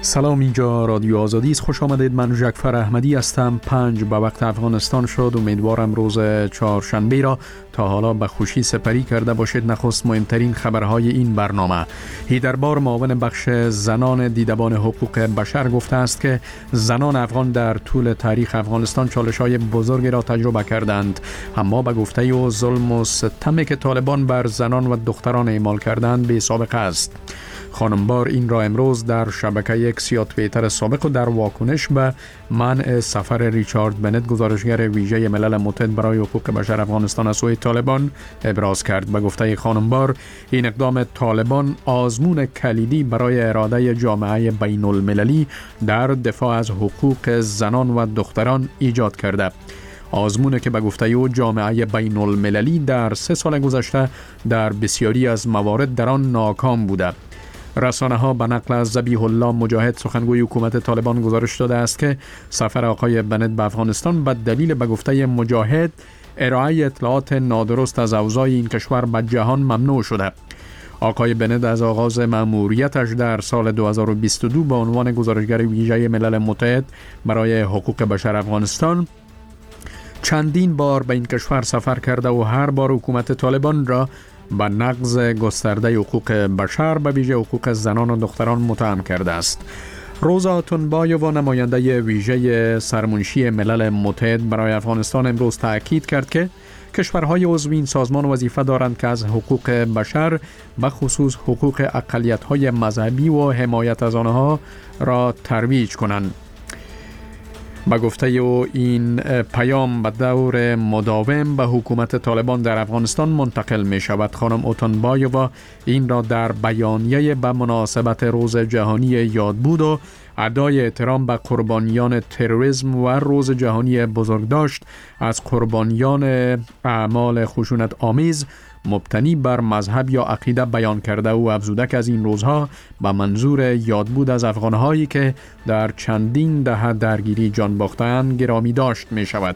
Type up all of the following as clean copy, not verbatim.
سلام، اینجا رادیو آزادی است. خوش آمدید. من جعفر احمدی هستم. 5 به وقت افغانستان شد. امیدوارم روز چهارشنبه را تا حالا به خوشی سپری کرده باشید. نخست مهمترین خبرهای این برنامه. هیدربار معاون بخش زنان دیدبان حقوق بشر گفته است که زنان افغان در طول تاریخ افغانستان چالش‌های بزرگی را تجربه کردند، اما به گفته او ظلم و ستمی که طالبان بر زنان و دختران اعمال کردند بی سابقه است. خانم بار این را امروز در شبکه اکس یا توییتر سابق و در واکنش به منع سفر ریچارد بنت، گزارشگر ویژه ملل متحد برای حقوق بشر افغانستان از سوی طالبان ابراز کرد. به گفته خانم بار، این اقدام طالبان آزمون کلیدی برای اراده جامعه بین المللی در دفاع از حقوق زنان و دختران ایجاد کرده. آزمونه که به گفته او جامعه بین المللی در 3 سال گذشته در بسیاری از موارد در آن ناکام بوده. رسانه ها به نقل از ذبیح الله مجاهد، سخنگوی حکومت طالبان، گزارش داده است که سفر آقای بنت به افغانستان به دلیل به گفته مجاهد ارائه اطلاعات نادرست از اوضاع این کشور به جهان ممنوع شده. آقای بنت از آغاز مأموریتش در سال 2022 به عنوان گزارشگر ویژه ملل متحد برای حقوق بشر افغانستان چندین بار به این کشور سفر کرده و هر بار حکومت طالبان را به نقض گسترده حقوق بشر، به ویژه حقوق زنان و دختران متهم کرده است. روزا تنبایووا، نماینده ویژه سرمنشی ملل متحد برای افغانستان، امروز تأکید کرد که کشورهای عضو این سازمان وظیفه دارند که از حقوق بشر، به خصوص حقوق اقلیت‌های مذهبی و حمایت از آنها را ترویج کنند. با گفته او این پیام به دور مداوم به حکومت طالبان در افغانستان منتقل می شود. خانم اوتنبایووا این را در بیانیه به مناسبت روز جهانی یادبود و ادای احترام به قربانیان تروریسم و روز جهانی بزرگداشت از قربانیان اعمال خشونت آمیز مبتنی بر مذهب یا عقیده بیان کرده و افزوده که از این روزها به منظور یادبود از افغانهایی که در چندین دهه درگیری جان باختند گرامی داشت می شود.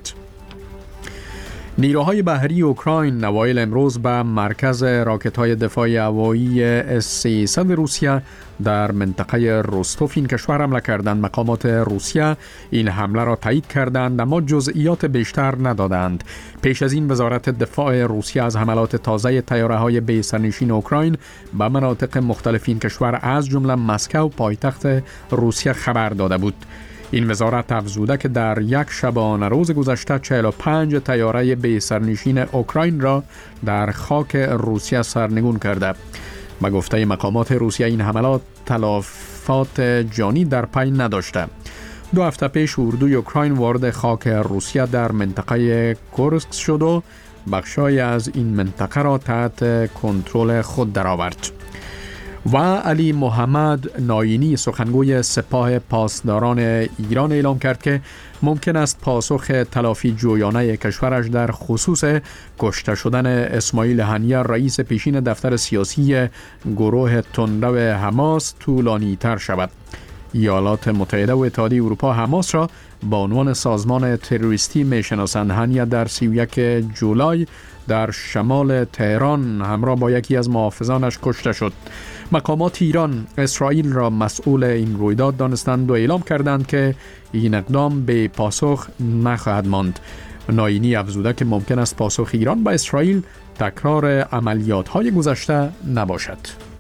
نیروهای بحری اوکراین اوایل امروز به مرکز راکت‌های دفاع هوایی S-300 روسیه در منطقه روستوف این کشور حمله کردند. مقامات روسیه این حمله را تایید کردند اما جزئیات بیشتر ندادند. پیش از این وزارت دفاع روسیه از حملات تازه طیاره‌های بی سرنشین اوکراین به مناطق مختلف این کشور از جمله مسکو پایتخت روسیه خبر داده بود. این وزارت افزوده که در یک شبانه روز گذشته 45 طیاره بی سرنشین اوکراین را در خاک روسیه سرنگون کرده. به گفته مقامات روسیه این حملات تلفات جانی در پی نداشته. 2 هفته پیش اردوی اوکراین وارد خاک روسیه در منطقه کورسک شد و بخشای از این منطقه را تحت کنترل خود درآورد. و علی محمد ناینی، سخنگوی سپاه پاسداران ایران، اعلام کرد که ممکن است پاسخ تلافی جویانه کشورش در خصوص کشته شدن اسماعیل هنیه، رئیس پیشین دفتر سیاسی گروه تندرو حماس، طولانی تر شود. ایالات متحده و اتحادیه اروپا حماس را با عنوان سازمان تروریستی میشناسند. هنیه در 31 جولای در شمال تهران همراه با یکی از محافظانش کشته شد. مقامات ایران اسرائیل را مسئول این رویداد دانستند و اعلام کردند که این اقدام به پاسخ نخواهد ماند. ناینی افزوده که ممکن است پاسخ ایران به اسرائیل تکرار عملیات‌های گذشته نباشد.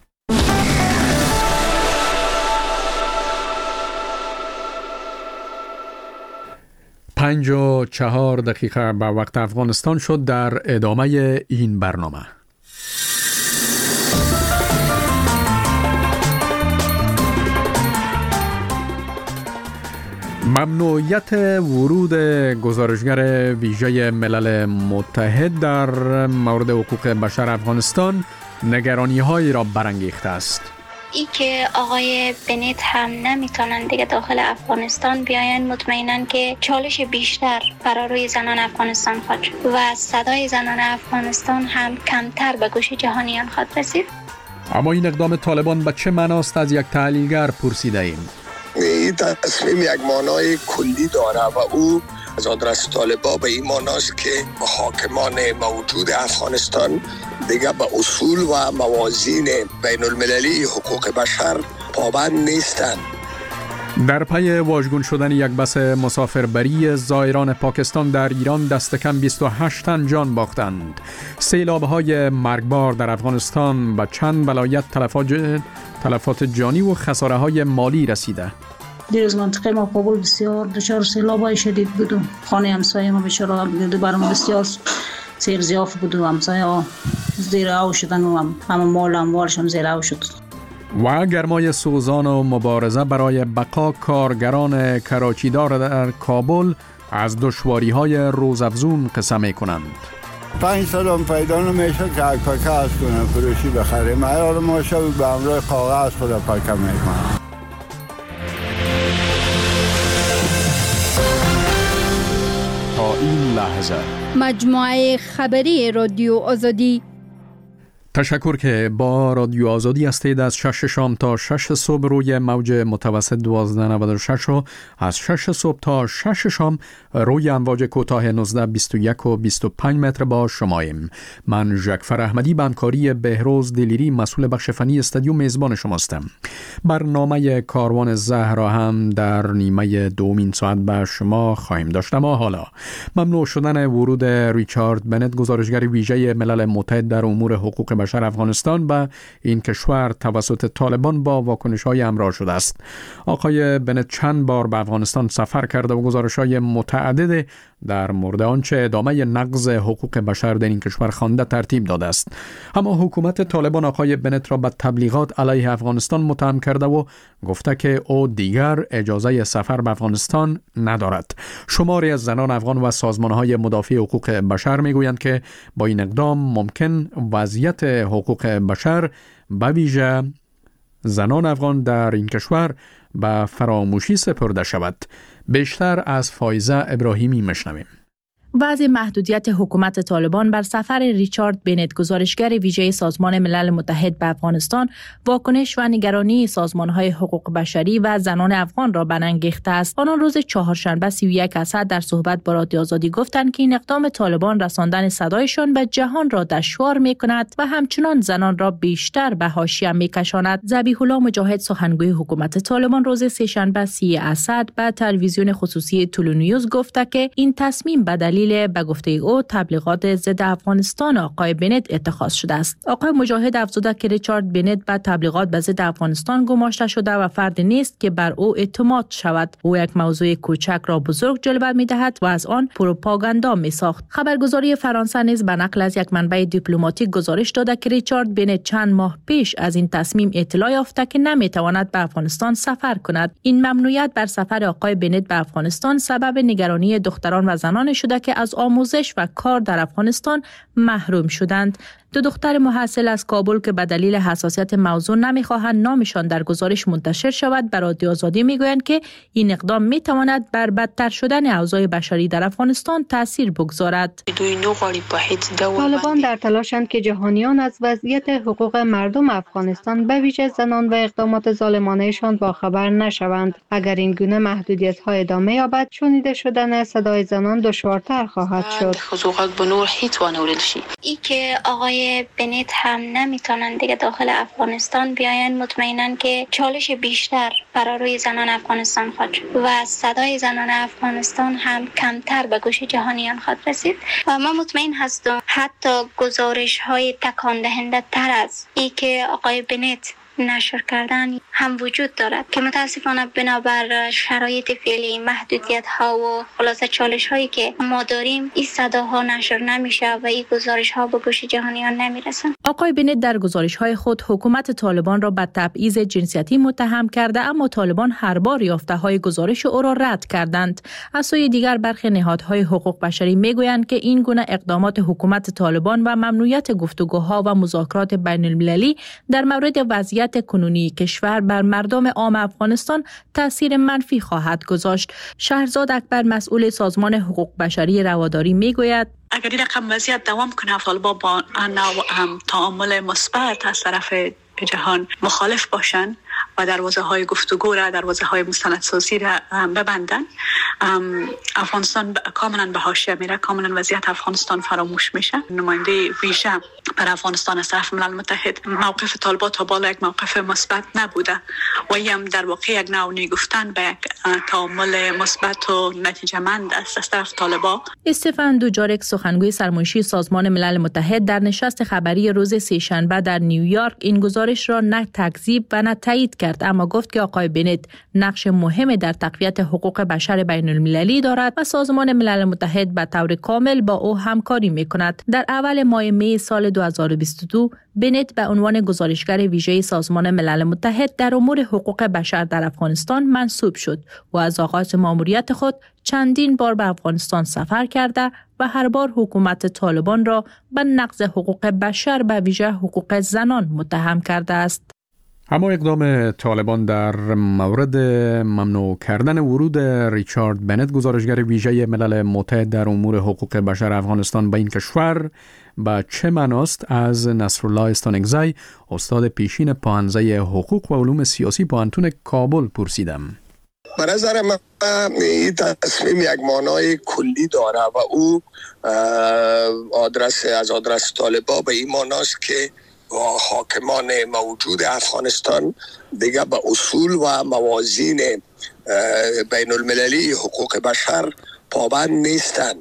5:04 به وقت افغانستان شد. در ادامه این برنامه ممنوعیت ورود گزارشگر ویژه ملل متحد در مورد حقوق بشر افغانستان نگرانی‌هایی را برانگیخته است. ای که آقای بنت هم نمیتونن دیگه داخل افغانستان بیاین، مطمئنن که چالش بیشتر برای روی زنان افغانستان خواهد شد و صدای زنان افغانستان هم کمتر به گوش جهانیان خواهد رسید. اما این اقدام طالبان به چه معناست از یک تحلیلگر پرسیده ایم. این تصمیم یک معنای کلی داره و او از آدرس طالبان به این معناست که حاکمان موجود افغانستان دیگه به اصول و موازین بین المللی حقوق بشر پابند نیستند در پی واژگون شدن یک بس مسافربری زائران پاکستان در ایران دست کم 28 تن جان باختند. سیلاب‌های مرگبار در افغانستان و چند ولایت تلفات جانی و خساره‌های مالی رسیده. دیروز منطقه ما کابل بسیار دچار سیلاب‌های شدید بود. خانه همسایه ما بیچاره برام بسیار سیر زیاف بود و همسایه زیر آب شدن و همه مال اموالش هم زیر آب شد. و گرمای سوزان و مبارزه برای بقا کارگران کراچیدار در کابل از دشواری‌های روزافزون قصه می‌کنند. 5 سال پیدا نمیشه که پکه از کنه فروشی بخره. معیار ما شب به همراه کاغذ خود پکه میکنم. تا این لحظه مجموعه خبری رادیو آزادی. تشکر که با رادیو آزادی هستید. از 6 شام تا 6 صبح روی موج متوسط 1296 و از 6 صبح تا 6 شام روی امواج کوتاه 19، 21 و 25 متر با شماییم. من ژکفر احمدی به همکاری بهروز دلیری مسئول بخش فنی استودیو میزبان شماستم. برنامه کاروان زهرا هم در نیمه دومین ساعت به شما خواهیم داشت. اما حالا ممنوع شدن ورود ریچارد بنت، گزارشگر ویژه ملل متحد در امور حقوق بشر افغانستان، به این کشور توسط طالبان با واکنش‌های همراه شده است. آقای بنت چند بار به افغانستان سفر کرده و گزارش‌های متعدد در مورد آنچه ادامه نقض حقوق بشر در این کشور خوانده ترتیب داده است. اما حکومت طالبان آقای بنت را به تبلیغات علیه افغانستان متهم کرده و گفته که او دیگر اجازه سفر به افغانستان ندارد. شماری از زنان افغان و سازمان‌های مدافع حقوق بشر می‌گویند که با این اقدام ممکن وضعیت حقوق بشر به ویژه زنان افغان در این کشور به فراموشی سپرده شود. بیشتر از فایزه ابراهیمی میشنویم. وضع محدودیت حکومت طالبان بر سفر ریچارد بنت، گزارشگر ویژه سازمان ملل متحد به افغانستان، واکنش و نگرانی سازمان‌های حقوق بشری و زنان افغان را برانگیخته است. آنان روز چهارشنبه 31 اسد در صحبت با رادیو آزادی گفتند که این اقدام طالبان رساندن صدایشان به جهان را دشوار می‌کند و همچنان زنان را بیشتر به حاشیه می‌کشاند. ذبیح الله مجاهد، سخنگوی حکومت طالبان، روز سه‌شنبه 30 اسد به تلویزیون خصوصی تولونیوز گفته که این تصمیم به دلیل به گفته او تبلیغات ضد افغانستان آقای بنت اتخاذ شده است. آقای مجاهد افزوده که ریچارد بنت به تبلیغات به ضد افغانستان گماشته شده و فرد نیست که بر او اعتماد شود. او یک موضوع کوچک را بزرگ جلوه می‌دهد و از آن پروپاگاندا می‌ساخت. خبرگزاری فرانسه نیز به نقل از یک منبع دیپلماتیک گزارش داده که ریچارد بنت چند ماه پیش از این تصمیم اطلاع یافته که نمی‌تواند به افغانستان سفر کند. این ممنوعیت بر سفر آقای بنت به افغانستان سبب نگرانی دختران و زنان شده که از آموزش و کار در افغانستان محروم شدند. 2 دختر محصل از کابل که به دلیل حساسیت موضوع نمیخواهند نامشان در گزارش منتشر شود، به رادیو آزادی میگویند که این اقدام میتواند بر بدتر شدن اوضاع بشری در افغانستان تاثیر بگذارد. طالبان در تلاشند که جهانیان از وضعیت حقوق مردم افغانستان به ویژه زنان و اقدامات ظالمانه‌شان باخبر نشوند. اگر این گونه محدودیت‌ها ادامه یابد، شنیده شدن صدای زنان دشوارتر خواهد شد. ای که آقای بنت هم نمیتونن دیگه داخل افغانستان بیاین، مطمئنن که چالش بیشتر برای روی زنان افغانستان خواهد شد و صدای زنان افغانستان هم کمتر به گوش جهانیان خواهد رسید. و من مطمئن هستم حتی گزارش های تکان دهنده تر از ای که آقای بنت نشر کردن هم وجود دارد که متاسفانه بنابر شرایط فعلی، محدودیت ها و خلاصه چالش هایی که ما داریم، این صداها نشر نمیشه و این گزارش ها به گوش جهانیان نمیرسن. آقای بنت در گزارش های خود حکومت طالبان را به تبعیض جنسیتی متهم کرده، اما طالبان هر بار یافته های گزارش او را رد کردند. از سوی دیگر برخی نهادهای حقوق بشری میگویند که این گونه اقدامات حکومت طالبان و ممنوعیت گفتگوها و مذاکرات بین المللی در مورد وضعیت کنونی کشور بر مردم عام افغانستان تأثیر منفی خواهد گذاشت. شهرزاد اکبر، مسئول سازمان حقوق بشری رواداری میگوید اگر این رقم وضعیت دوام کنه، طالبان با تعامل مثبت از طرف جهان مخالف باشن و دروازه های گفتگو را، دروازه های مستندسازی را ببندن، افغانستان کاملا به حاشیه میره، کاملا وضعیت افغانستان فراموش میشه. نماینده ویژه بر افغانستان از طرف ملل متحد. موقف طالبان تا بالا یک موقف مثبت نبوده و هم در واقع یک نوع گفتن به یک تعامل مثبت و نتیجه‌مند است از طرف طالبان. استفان دوجارک سخنگوی سرمنشی سازمان ملل متحد در نشست خبری روز سه‌شنبه در نیویورک این گزارش را نه تکذیب و نه تایید کرد، اما گفت که آقای بنت نقش مهمی در تقویت حقوق بشر بین المللی دارد و سازمان ملل متحد به طور کامل با او همکاری می‌کند. در اول ماه می سال 2022 بنت به عنوان گزارشگر ویژه سازمان ملل متحد در امور حقوق بشر در افغانستان منصوب شد و از آغاز ماموریت خود چندین بار به افغانستان سفر کرده و هر بار حکومت طالبان را به نقض حقوق بشر به ویژه حقوق زنان متهم کرده است. اما اقدام طالبان در مورد ممنوع کردن ورود ریچارد بنت گزارشگر ویژه ملل متحد در امور حقوق بشر افغانستان به این کشور با چه معناست از نصرالله استانکزی، استاد پیشین پاهنزه حقوق و علوم سیاسی پوهنتون کابل پرسیدم. به نظر من این تصمیم یک معنای کلی داره و او از آدرس طالبان به این معناست که حاکمان موجود افغانستان دیگه به اصول و موازین بین المللی حقوق بشر پابند نیستند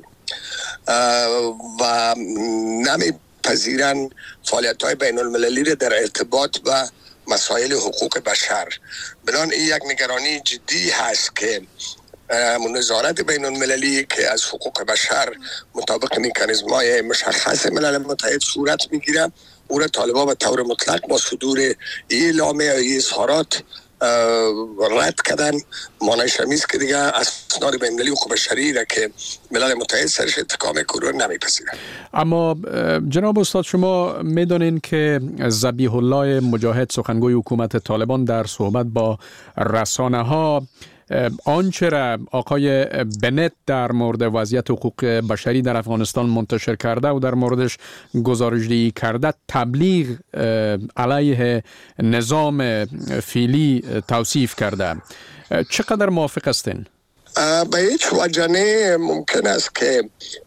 و نمیپذیرند فعالیت‌های بین المللی را در ارتباط با مسائل حقوق بشر. بنان این یک نگرانی جدی هست که نظارت بین المللی که از حقوق بشر مطابق مکانیزم‌های مشخص ملل متحد صورت میگیره، او را طالبان به طور مطلق با صدور اعلامیه یا اظهارات رد کردن. مانعش همیست که دیگه اسناد بین المللی حقوق بشری را که ملل متحد سرش اتکا میکنه نمیپذیرن. اما جناب استاد، شما میدونین که ذبیح الله مجاهد سخنگوی حکومت طالبان در صحبت با رسانه ها آنچه را آقای بنت در مورد وضعیت حقوق بشری در افغانستان منتشر کرده و در موردش گزارش‌دهی کرده تبلیغ علیه نظام فعلی توصیف کرده. چقدر موافق هستین؟ به هیچ وجه نه. ممکن است که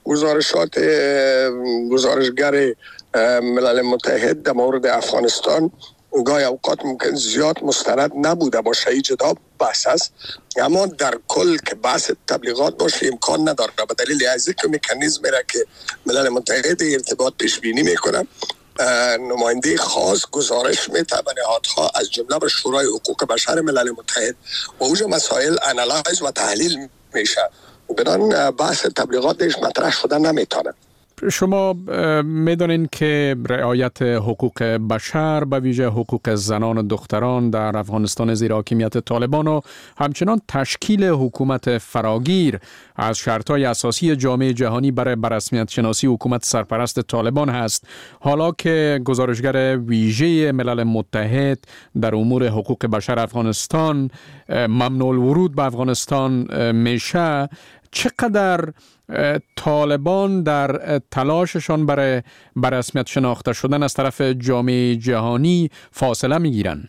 گزارشگر ملل متحد در مورد افغانستان گاهی اوقات ممکن زیاد مستند نبوده باشه، این جدا بحث است، اما در کل که بحث تبلیغات باشه امکان نداره به دلیل از اینکه مکانیزمی را که ملل متحد ارتباط پیش بینی میکنه نماینده خاص گزارش میده به نهادها از جمله به شورای حقوق بشر ملل متحد و اونجا مسائل انالایز و تحلیل میشه. بدان بحث تبلیغاتش مطرح شده نمیتونه. شما میدونین که رعایت حقوق بشر به ویژه حقوق زنان و دختران در افغانستان زیر حاکمیت طالبان و همچنان تشکیل حکومت فراگیر از شرطهای اساسی جامعه جهانی برای بررسمیت شناسی حکومت سرپرست طالبان هست. حالا که گزارشگر ویژه ملل متحد در امور حقوق بشر افغانستان ممنوع الورود به افغانستان میشه، چقدر طالبان در تلاششان برای رسمیت شناخته شدن از طرف جامعه جهانی فاصله میگیرن؟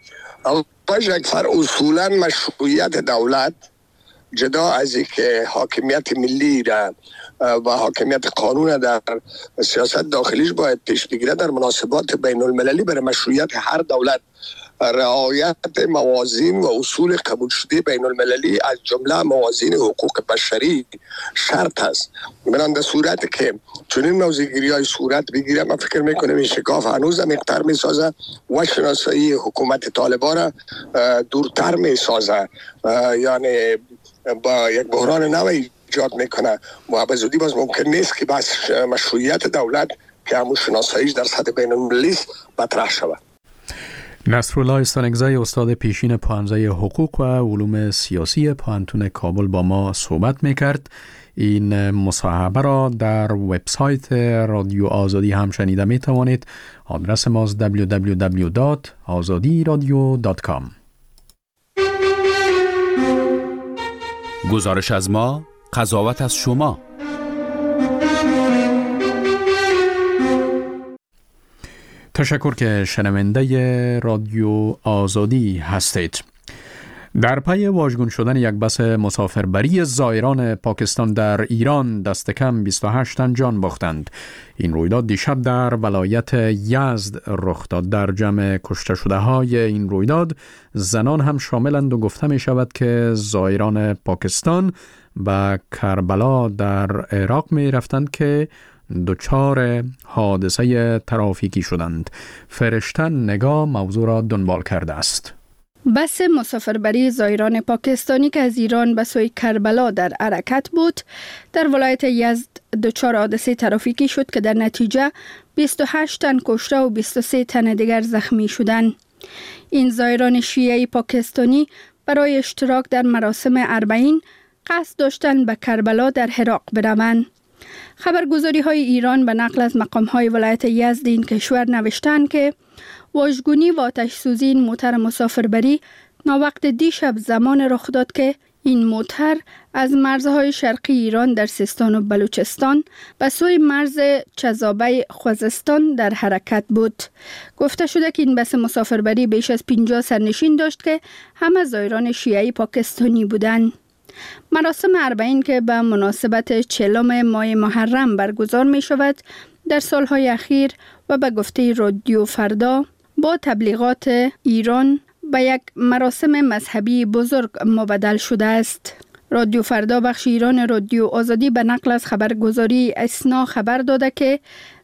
اصولا مشروعیت دولت جدا از اینکه حاکمیت ملی را و حاکمیت قانون در سیاست داخلیش باید پیش بگیره، در مناسبات بین المللی برای مشروعیت هر دولت رعایت موازین و اصول قبول شده بین المللی از جمله موازین حقوق بشری شرط است. من در صورت که چنین موضوعگیری های صورت بگیره، من فکر میکنم این شکاف هنوز مقدار میسازه و شناسایی حکومت طالبان را دورتر میسازه، یعنی با یک بحران نوعی ایجاد میکنه و به زودی باز ممکن نیست که بس مشروعیت دولت که همون شناساییش در سطح بین المللی مطرح شود. نصرالله استانکزی، استاد پیشین پاهنزه حقوق و علوم سیاسی پوهنتون کابل با ما صحبت میکرد. این مصاحبه را در وبسایت رادیو آزادی هم شنیده میتوانید. آدرس ماست www.azadiradio.com. گزارش از ما، قضاوت از شما. تشکر که شنونده رادیو آزادی هستید. در پی واژگون شدن یک بس مسافربری زائران پاکستان در ایران دست کم 28 تن جان باختند. این رویداد دیشب در ولایت یزد رخ داد. در جمع کشته شده های این رویداد زنان هم شاملند و گفته می شود که زائران پاکستان به کربلا در عراق می رفتند که دچار حادثه ترافیکی شدند. فرشته نگاه موضوع را دنبال کرده است. بس مسافربری زائران پاکستانی که از ایران به سوی کربلا در حرکت بود در ولایت یزد دچار حادثه ترافیکی شد که در نتیجه 28 تن کشته و 23 تن دیگر زخمی شدند. این زائران شیعی پاکستانی برای اشتراک در مراسم اربعین قصد داشتند به کربلا در عراق بروند. خبرگزاری های ایران به نقل از مقام های ولایت یزد این کشور نوشتند که واژگونی و آتش سوزی این موتر مسافربری ناوقت دیشب زمان رخ داد که این موتر از مرزهای شرقی ایران در سیستان و بلوچستان به سوی مرز چذابه خوزستان در حرکت بود. گفته شده که این بس مسافربری بیش از 50 سرنشین داشت که همه زائران شیعی پاکستانی بودند. مراسم اربعین که به مناسبت 40 ماه محرم برگزار می شود در سالهای اخیر و به گفته رادیو فردا با تبلیغات ایران به یک مراسم مذهبی بزرگ مبدل شده است. رادیو فردا بخش ایران رادیو آزادی به نقل از خبرگزاری اسنا خبر داده که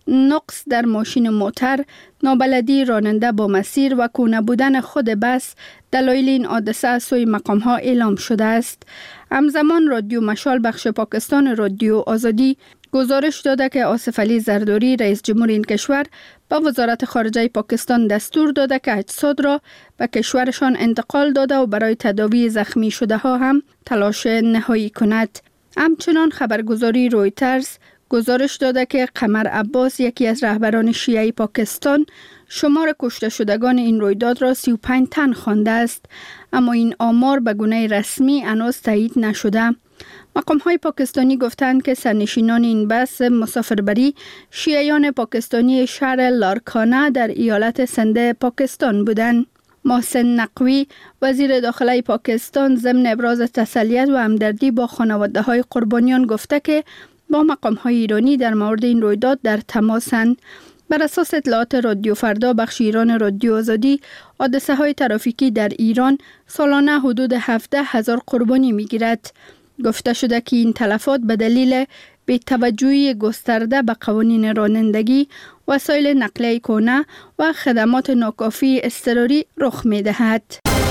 نقص در ماشین موتر، نابلدی راننده با مسیر و کونه بودن خود بس دلایل این حادثه از سوی مقام ها اعلام شده است. همزمان رادیو مشال بخش پاکستان رادیو آزادی گزارش داده که آصف علی زرداری رئیس جمهور این کشور به وزارت خارجه پاکستان دستور داده که اجساد را به کشورشان انتقال داده و برای تداوی زخمی شده ها هم تلاش نهایی کند. همچنان خبرگزاری رویترز گزارش داده که قمر عباس یکی از رهبران شیعی پاکستان شمار کشته شدگان این رویداد را 35 تن خوانده است، اما این آمار به گونه رسمی هنوز تایید نشده. مقام‌های پاکستانی گفتند که سرنشینان این بس مسافربری شیعیان پاکستانی شهر لارکانه در ایالت سند پاکستان بودند. محسن نقوی وزیر داخله پاکستان ضمن ابراز تسلیت و همدردی با خانواده‌های قربانیان گفته که با مقام‌های ایرانی در مورد این رویداد در تماسند. بر اساس اطلاعات رادیو فردا بخش ایران رادیو آزادی، حادثه‌های ترافیکی در ایران سالانه حدود 17,000 قربانی می‌گیرد. گفته شده که این تلفات به دلیل بی‌توجهی گسترده به قوانین رانندگی، وسایل نقلیه کهنه و خدمات ناکافی اضطراری رخ می‌دهد.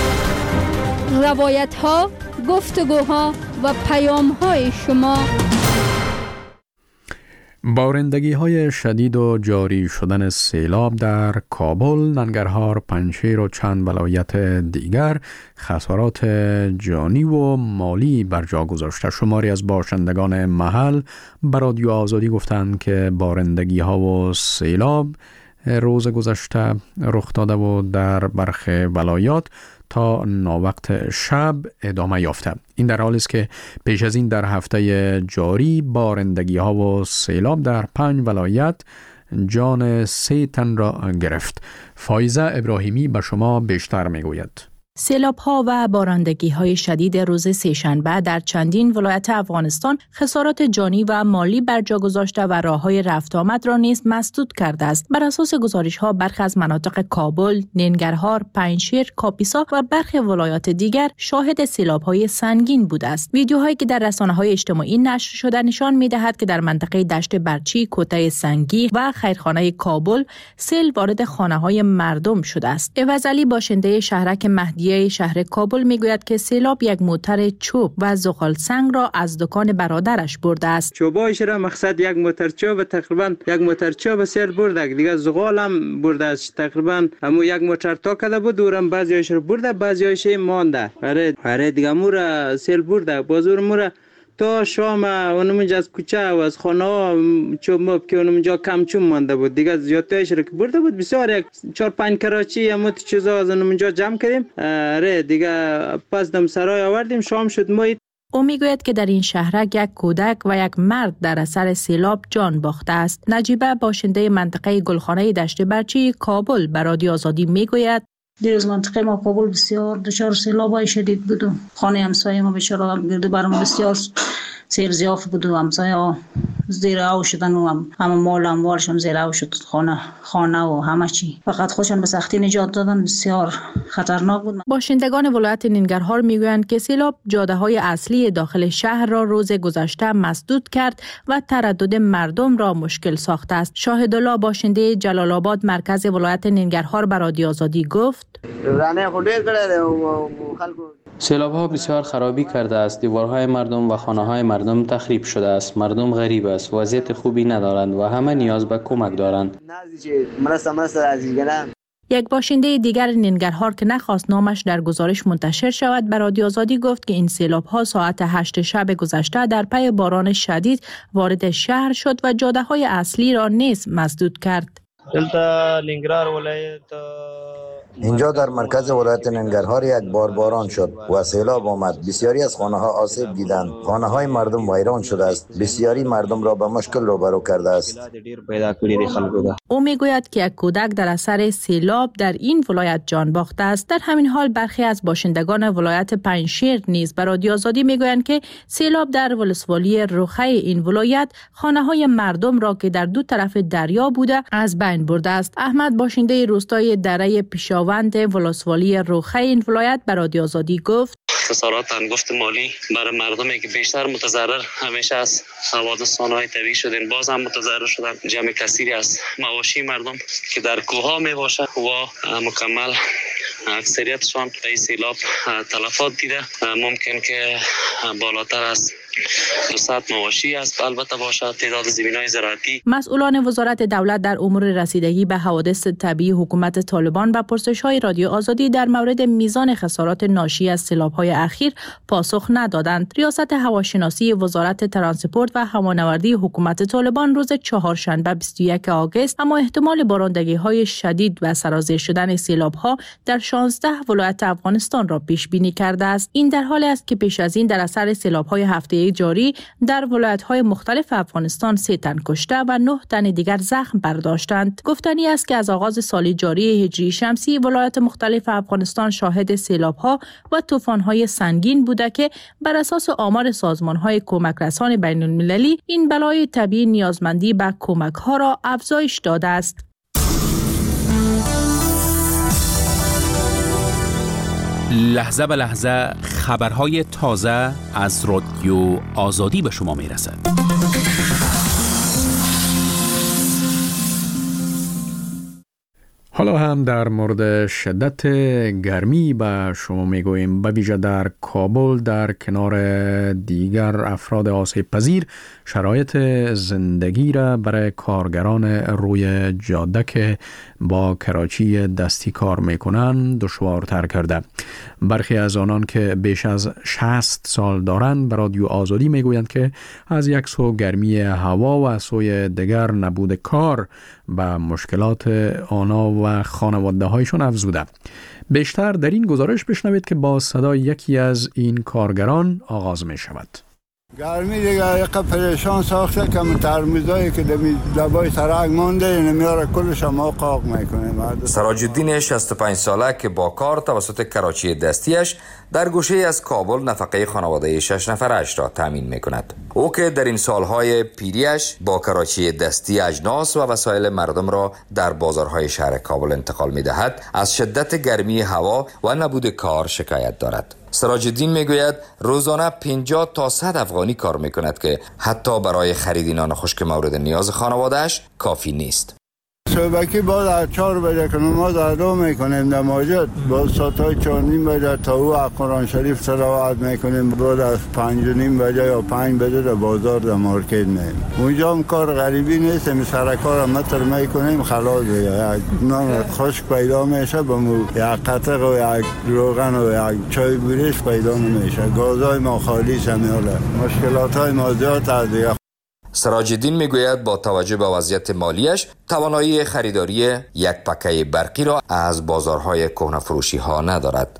روایت‌ها، گفتگوها و پیام‌های شما. بارندگی های شدید و جاری شدن سیلاب در کابل، ننگرهار، پنجشیر و چند ولایت دیگر خسارات جانی و مالی بر جا گذاشته. شماری از باشندگان محل به رادیو آزادی گفتند که بارندگی ها و سیلاب روز گذشته رخ داده و در برخی ولایات تا ناوقت شب ادامه یافته. این در حالی است که پیش از این در هفته جاری بارندگی ها و سیلاب در 5 ولایت جان 3 تن را گرفت. فایزه ابراهیمی به شما بیشتر میگوید. سیلاب‌ها و بارندگی‌های شدید روز سه‌شنبه در چندین ولایت افغانستان خسارات جانی و مالی بر جا گذاشته و راه‌های رفت آمد را نیز مسدود کرده است. بر اساس گزارش‌ها برخی از مناطق کابل، ننگرهار، پنجشیر، کاپیسا و برخی ولایات دیگر شاهد سیلاب‌های سنگین بوده است. ویدیوهایی که در رسانه‌های اجتماعی نشر شده نشان می‌دهد که در منطقه دشت برچی، کوته سنگی و خیرخانه کابل سیل وارد خانه‌های مردم شده است. عوض علی باشنده شهرک مهدی شهر کابل میگوید که سیلاب یک موتر چوب و زغال سنگ را از دکان برادرش برده است. چوبایش را مقصد یک موتر چوب، تقریبا یک موتر چوب سیر برده، دیگه زغال هم برده است. تقریبا همو یک موتر تا کده بود، دورم بعضیش رو برده، بعضیش مانده. آره دیگه مورا سیل برده، بازور مورا تا شام اونمونجا از کوچه و از خانه ها چوب مب که اونمونجا کم چوب مانده بود، دیگه زیادتایش رو که برده بود. بسیار یک 4-5 کراچی همون چیزا از اونمونجا جمع کردیم. دیگه پس دم سرای آوردیم، شام شد محیط. او میگوید که در این شهرک یک کودک و یک مرد در اثر سیلاب جان باخته است. نجیبه باشنده منطقه گلخانه دشت برچی کابل به رادیو آزادی میگوید دیروز منطقه ما کابل بسیار دچار سیلاب‌های شدید بود و خانه همسایه ما بیچاره گرد برم بسیار سیل زیاف بود و همسایه ها زیر آب شدن و همه مال اموالشون زیر آب شد، خانه و همه چی، فقط خودشون به سختی نجات دادن. بسیار خطرناک بود. باشندگان ولایت ننگرهار میگویند که سیلاب جاده‌های اصلی داخل شهر را روز گذشته مسدود کرد و تردد مردم را مشکل ساخته است. شاهدالله باشنده جلال آباد مرکز ولایت ننگرهار به رادیو آزادی گفت: سیلاب ها بسیار خرابی کرده است. دیوارهای مردم و خانه های مردم تخریب شده است. مردم غریب است، وضعیت خوبی ندارند و همه نیاز به کمک دارند. یک باشنده دیگر ننگرهار که نخواست نامش در گزارش منتشر شود به رادیو آزادی گفت که این سیلاب ها ساعت 8 شب گذشته در پی باران شدید وارد شهر شد و جاده های اصلی را نیز مسدود کرد. اینجا در مرکز ولایت ننگرهار یک بار باران شد و سیلاب آمد. بسیاری از خانه ها آسیب دیدند. خانه های مردم ویران شده است. بسیاری مردم را به مشکل روبرو کرده است. او میگوید که یک کودک در اثر سیلاب در این ولایت جان باخته است. در همین حال برخی از باشندگان ولایت پنجشیر نیز به رادیو آزادی میگویند که سیلاب در ولسوالی رخه این ولایت خانه های مردم را که در دو طرف دریا بوده از بین برده است. احمد باشنده روستای دره پیشاوند ولسوالی رخه این ولایت به رادیو آزادی گفت: خسارات انگشت مالی برای مردمی که بیشتر متضرر همیشه از حوادث صنایع طبیعی شدن، باز هم متضرر شدن. جمع کثیری از مواشی مردم که در کوها می باشه و مکمل اکثریتشان به سیلاب تلفات دیده. ممکن که بالاتر از 200 مواشی است البته باشه تعداد زمین‌های زراعتی. مسئولان وزارت دولت در امور رسیدگی به حوادث طبیعی حکومت طالبان به پرسش‌های رادیو آزادی در مورد میزان خسارات ناشی از سیلاب‌های اخیر پاسخ ندادند. ریاست هواشناسی وزارت ترانسپورت و هوانوردی حکومت طالبان روز چهارشنبه 21 آگوست اما احتمال بارندگی‌های شدید و سرازیر شدن سیلاب‌ها در 16 ولایت افغانستان را پیش بینی کرده است. این در حالی است که پیش از این در اثر سیلاب‌های هفته جاری در ولایت‌های مختلف افغانستان 3 تن کشته و 9 تن دیگر زخم برداشتند. گفتنی است که از آغاز سال جاری هجری شمسی ولایت مختلف افغانستان شاهد سیلاب‌ها و طوفان‌های سنگین بوده که بر اساس آمار سازمان‌های کمک رسان بین‌المللی این بلای طبیعی نیازمندی به کمک‌ها را افزایش داده است. لحظه به لحظه خبرهای تازه از رادیو آزادی به شما میرسد. حالا هم در مورد شدت گرمی به شما میگوییم. به ویژه در کابل در کنار دیگر افراد آسیب پذیر شرایط زندگی را برای کارگران روی جاده که با کراچی دستی کار میکنند دشوارتر کرده. برخی از آنان که بیش از 60 سال دارند به رادیو آزادی میگویند که از یک سو گرمی هوا و از سوی دیگر نبود کار به مشکلات آنها و خانواده هایشون افزوده. بیشتر در این گزارش بشنوید که با صدای یکی از این کارگران آغاز می شود. گرمی دیگه یک پریشان ساخته که ترمیزایی که دبای سرک مانده نمیاره کلش ما قاق میکنه. سراج الدین 65 ساله که با کار توسط کراچی دستیش در گوشه از کابل نفقه خانواده 6 نفرش را تامین میکند. او که در این سالهای پیریش با کراچی دستی اجناس و وسایل مردم را در بازارهای شهر کابل انتقال میدهد از شدت گرمی هوا و نبود کار شکایت دارد. سراج الدین میگوید روزانه 50 تا 100 افغانی کار میکند که حتی برای خرید نان خشک مورد نیاز خانوادهش کافی نیست. صبحکی باید 4 بجه که نماز ادا میکنیم در مسجد، باز ساعتای 4:30 بجه تا او قرآن شریف تلاوت میکنیم، بعد از 5:30 بجه یا 5 بجه در بازار در مارکت میریم. اونجا هم کار غریبی نیست، می سر کار متر میکنیم خلاص یک نان خشک پیدا میشه، بمو یک قطق و یک روغن و یک چای بوریش پیدا نمیشه. گازای ما خالی شمیاله، مشکلات های ما زیاد از دیگه. سراج الدین میگوید با توجه به وضعیت مالیش توانایی خریداری یک پکه برقی را از بازارهای کهنه فروشی ها ندارد.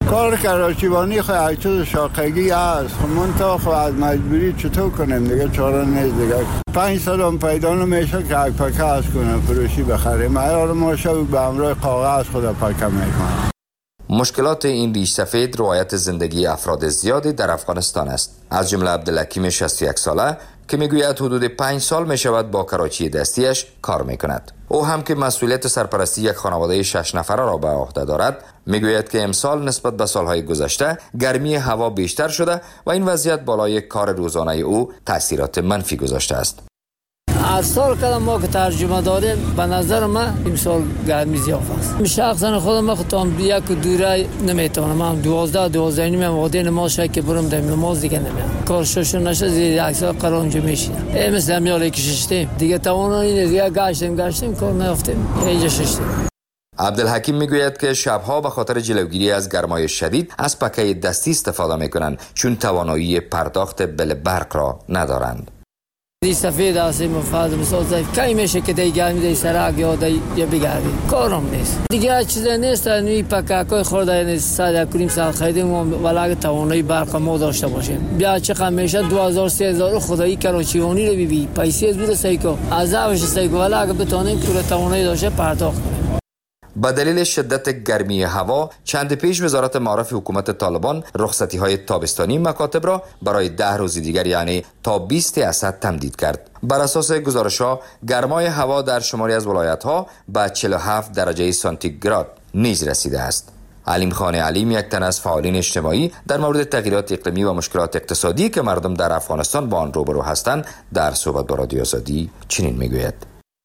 کار کراچیوانی خو ایتو شاقگی است. من تا خو از مجبوری چطور کنیم دیگه، چاره نیست دیگه. 5 سال هم پیدا نمیشه که یک پکه از کنه فروشی بخریم. ایار ما شو به امرای کاغذ خود پکه میکنه. مشکلات این ریش سفید روایت زندگی افراد زیادی در افغانستان است. از جمله عبدالحکیم 61 ساله که میگوید حدود 5 سال میشود با کراچی دستیش کار میکند. او هم که مسئولیت سرپرستی یک خانواده 6 نفره را به عهده دارد، میگوید که امسال نسبت به سالهای گذشته گرمی هوا بیشتر شده و این وضعیت بالای کار روزانه او تاثیرات منفی گذاشته است. از سال که ما که ترجمه داریم به نظر من امسال گرمی زیاد است. شخصا خودم خودم یک دوره نمیتونم. من 12 نیم وقتی نماز که برم در نماز دیگه نمیام. کارشون نشه زیر یک سال قرار اونجا میشینم. مثل همیالی که ششتیم دیگه توانایی دیگه گشتیم کار نیافتیم. اینجا ششتیم. عبدالحکیم میگوید که شبها به خاطر جلوگیری از گرمای شدید از پکه دستی استفاده میکنند چون توانایی پرداخت بل برق را ندارند. دی سفید هستیم مفاد مثلا کی میشه که دی گرمی دی سرک یا دی یا بگردیم کارم نیست دیگه چیزی نیست. نوی پککای خورده نیست. 100 سال خریدیم ولی توانایی برق ما داشته باشیم. بیا چقدر میشه 2000 خدایی کراچیوانی رو ببین پیسې زور سایکو عذابش سایکو ولی اگه بتونیم که توانایی داشته پرداخت کنیم. با دلیل شدت گرمی هوا چند پیش وزارت معارف حکومت طالبان رخصتی های تابستانی مکاتب را برای 10 روز دیگر یعنی تا 20 اسد تمدید کرد. بر اساس گزارش‌ها گرمای هوا در شماری از ولایت‌ها به 47 درجه سانتیگراد نیز رسیده است. علیم خان علیم یک تن از فعالین اجتماعی در مورد تغییرات اقلیمی و مشکلات اقتصادی که مردم در افغانستان با آن روبرو هستند در صحبت با رادیو آزادی چنین میگوید: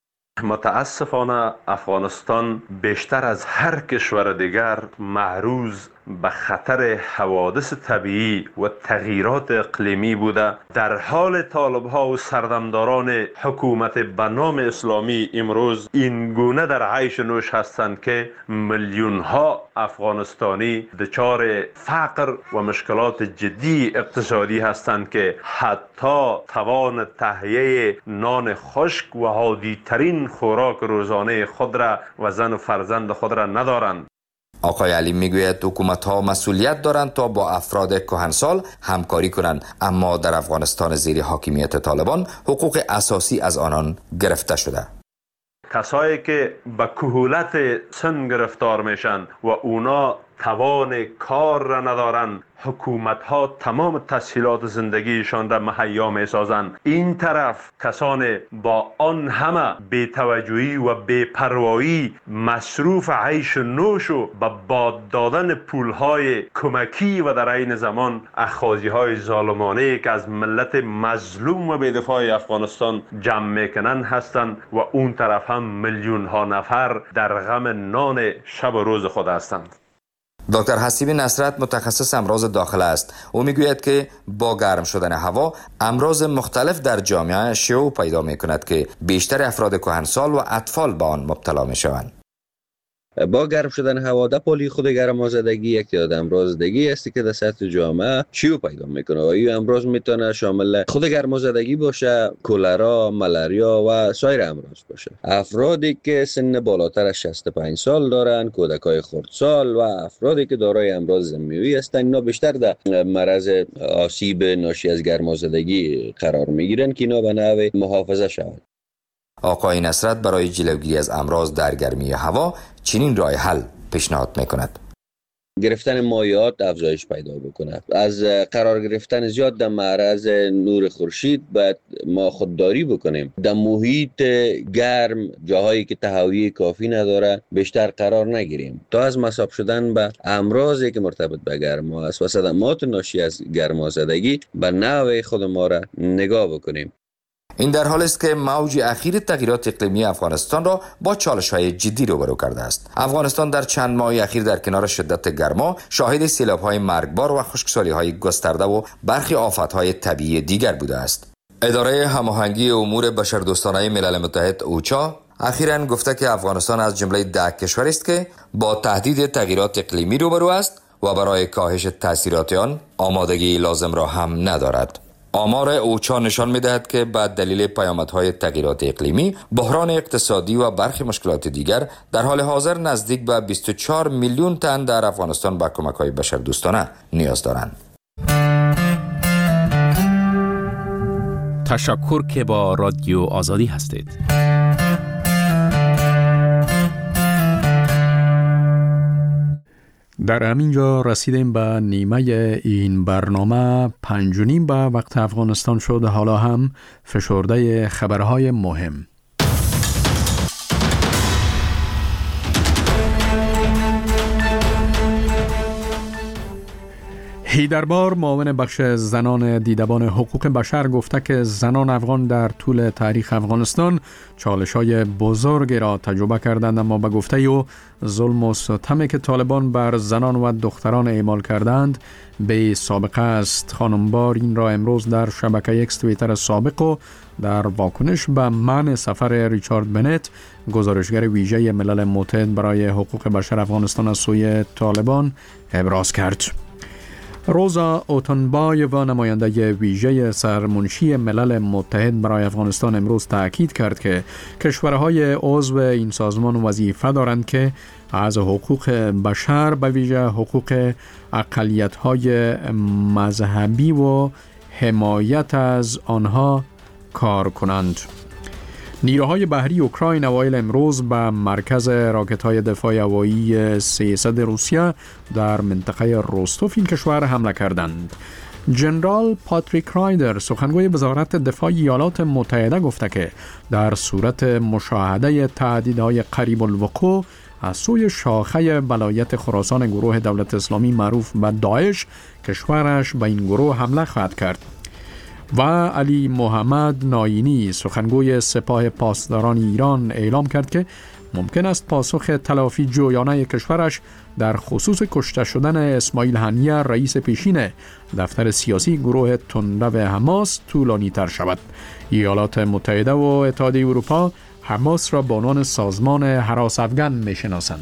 متاسفانه افغانستان بیشتر از هر کشور دیگر معرض به خطر حوادث طبیعی و تغییرات اقلیمی بوده. در حال طالب‌ها و سردمداران حکومت به نام اسلامی امروز این گونه در عیش نوش هستند که میلیون‌ها افغانستانی دچار فقر و مشکلات جدی اقتصادی هستند که حتی توان تهیه نان خشک و عادی‌ترین خوراک روزانه خود را و زن و فرزند خود را ندارند. آقای علی میگوید حکومت‌ها مسئولیت دارند تا با افراد کهنسال همکاری کنند، اما در افغانستان زیر حاکمیت طالبان حقوق اساسی از آنان گرفته شده. کسایی که به کهولت سن گرفتار میشن و اونا توان کار را ندارن، حکومت ها تمام تسهیلات زندگیشان را مهیا می سازند. این طرف کسان با آن همه بی‌توجهی و بی‌پروایی مصروف عیش نوش و به باد دادن پولهای کمکی و در عین زمان اخاذی های ظالمانه که از ملت مظلوم و بی‌دفاع افغانستان جمع میکنن هستند و اون طرف هم میلیون ها نفر در غم نان شب و روز خود هستند. دکتر حسیب نصرت متخصص امراض داخله است. او میگوید که با گرم شدن هوا امراض مختلف در جامعه شیوع پیدا میکند که بیشتر افراد کهنسال و اطفال به آن مبتلا میشوند. با گرم شدن هوا در پالی خود گرمازدگی یک تعداد امراض دیگه است که در سطح جامعه شیوع پیدا میکنه و این امراض میتونه شامل خود گرمازدگی باشه، کولرا، ملاریا و سایر امراض باشه. افرادی که سن بالاتر از 65 سال دارن، کودکای خردسال و افرادی که دارای امراض ضمیموی هستند، اینا بیشتر در معرض آسیب ناشی از گرمازدگی قرار میگیرن که اینا به نحو محافظه شوند. آقای نصرت برای جلوگیری از امراض در گرمی هوا چنین راه حل پیشنهاد میکند: گرفتن مایعات افزایش پیدا بکنه. از قرار گرفتن زیاد در معرض نور خورشید باید ما خودداری بکنیم. در محیط گرم، جاهایی که تهویه کافی نداره، بیشتر قرار نگیریم تا از مصاب شدن به امراضی که مرتبط به گرما است و صدمات ناشی از گرمازدگی به نوع خود ما را نگاه بکنیم. این در حال است که موج اخیر تغییرات اقلیمی افغانستان را با چالش‌های جدی روبرو کرده است. افغانستان در چند ماه اخیر در کنار شدت گرما شاهد سیلاب‌های مرگبار و خشکسالی‌های گسترده و برخی آفت‌های طبیعی دیگر بوده است. اداره هماهنگی امور بشردوستانه ملل متحد اوچا اخیراً گفته که افغانستان از جمله 10 کشور است که با تهدید تغییرات اقلیمی روبرو است و برای کاهش تاثیرات آن آمادگی لازم را هم ندارد. آمار اوچا نشان می‌دهد که به دلیل پیامدهای تغییرات اقلیمی، بحران اقتصادی و برخی مشکلات دیگر در حال حاضر نزدیک به 24 میلیون تن در افغانستان به کمک‌های بشردوستانه نیاز دارند. تشکر که با رادیو آزادی هستید. در همینجا رسیدیم به نیمه این برنامه. 5:30 به وقت افغانستان شد. حالا هم فشرده خبرهای مهم. هیدربار معاون بخش زنان دیدبان حقوق بشر گفته که زنان افغان در طول تاریخ افغانستان چالش‌های بزرگی را تجربه کردند، اما به گفته او ظلم و ستمی که طالبان بر زنان و دختران اعمال کردند به سابقه است. خانمبار این را امروز در شبکه اکس توییتر سابق و در واکنش به منع سفر ریچارد بنت، گزارشگر ویژه ملل متحد برای حقوق بشر افغانستان از سوی طالبان ابراز کرد. روزا اوتنبایو نماینده ویژه سرمنشی ملل متحد برای افغانستان امروز تأکید کرد که کشورهای عضو این سازمان وظیفه دارند که از حقوق بشر به ویژه حقوق اقلیت‌های مذهبی و حمایت از آنها کار کنند. نیروهای بحری اوکراین اوایل امروز به مرکز راکت‌های دفاع هوایی 300 روسیه در منطقه روستوف این کشور حمله کردند. جنرال پاتریک رایدر سخنگوی وزارت دفاع ایالات متحده گفته که در صورت مشاهده تهدیدهای قریب الوقوع از سوی شاخه ولایت خراسان گروه دولت اسلامی معروف به داعش، کشورش به این گروه حمله خواهد کرد. و علی محمد ناینی سخنگوی سپاه پاسداران ایران اعلام کرد که ممکن است پاسخ تلافی جویانه کشورش در خصوص کشته شدن اسماعیل هنیه رئیس پیشین دفتر سیاسی گروه تندرو حماس طولانی تر شود. ایالات متحده و اتحادیه اروپا حماس را به عنوان سازمان هراس افغان می‌شناسند.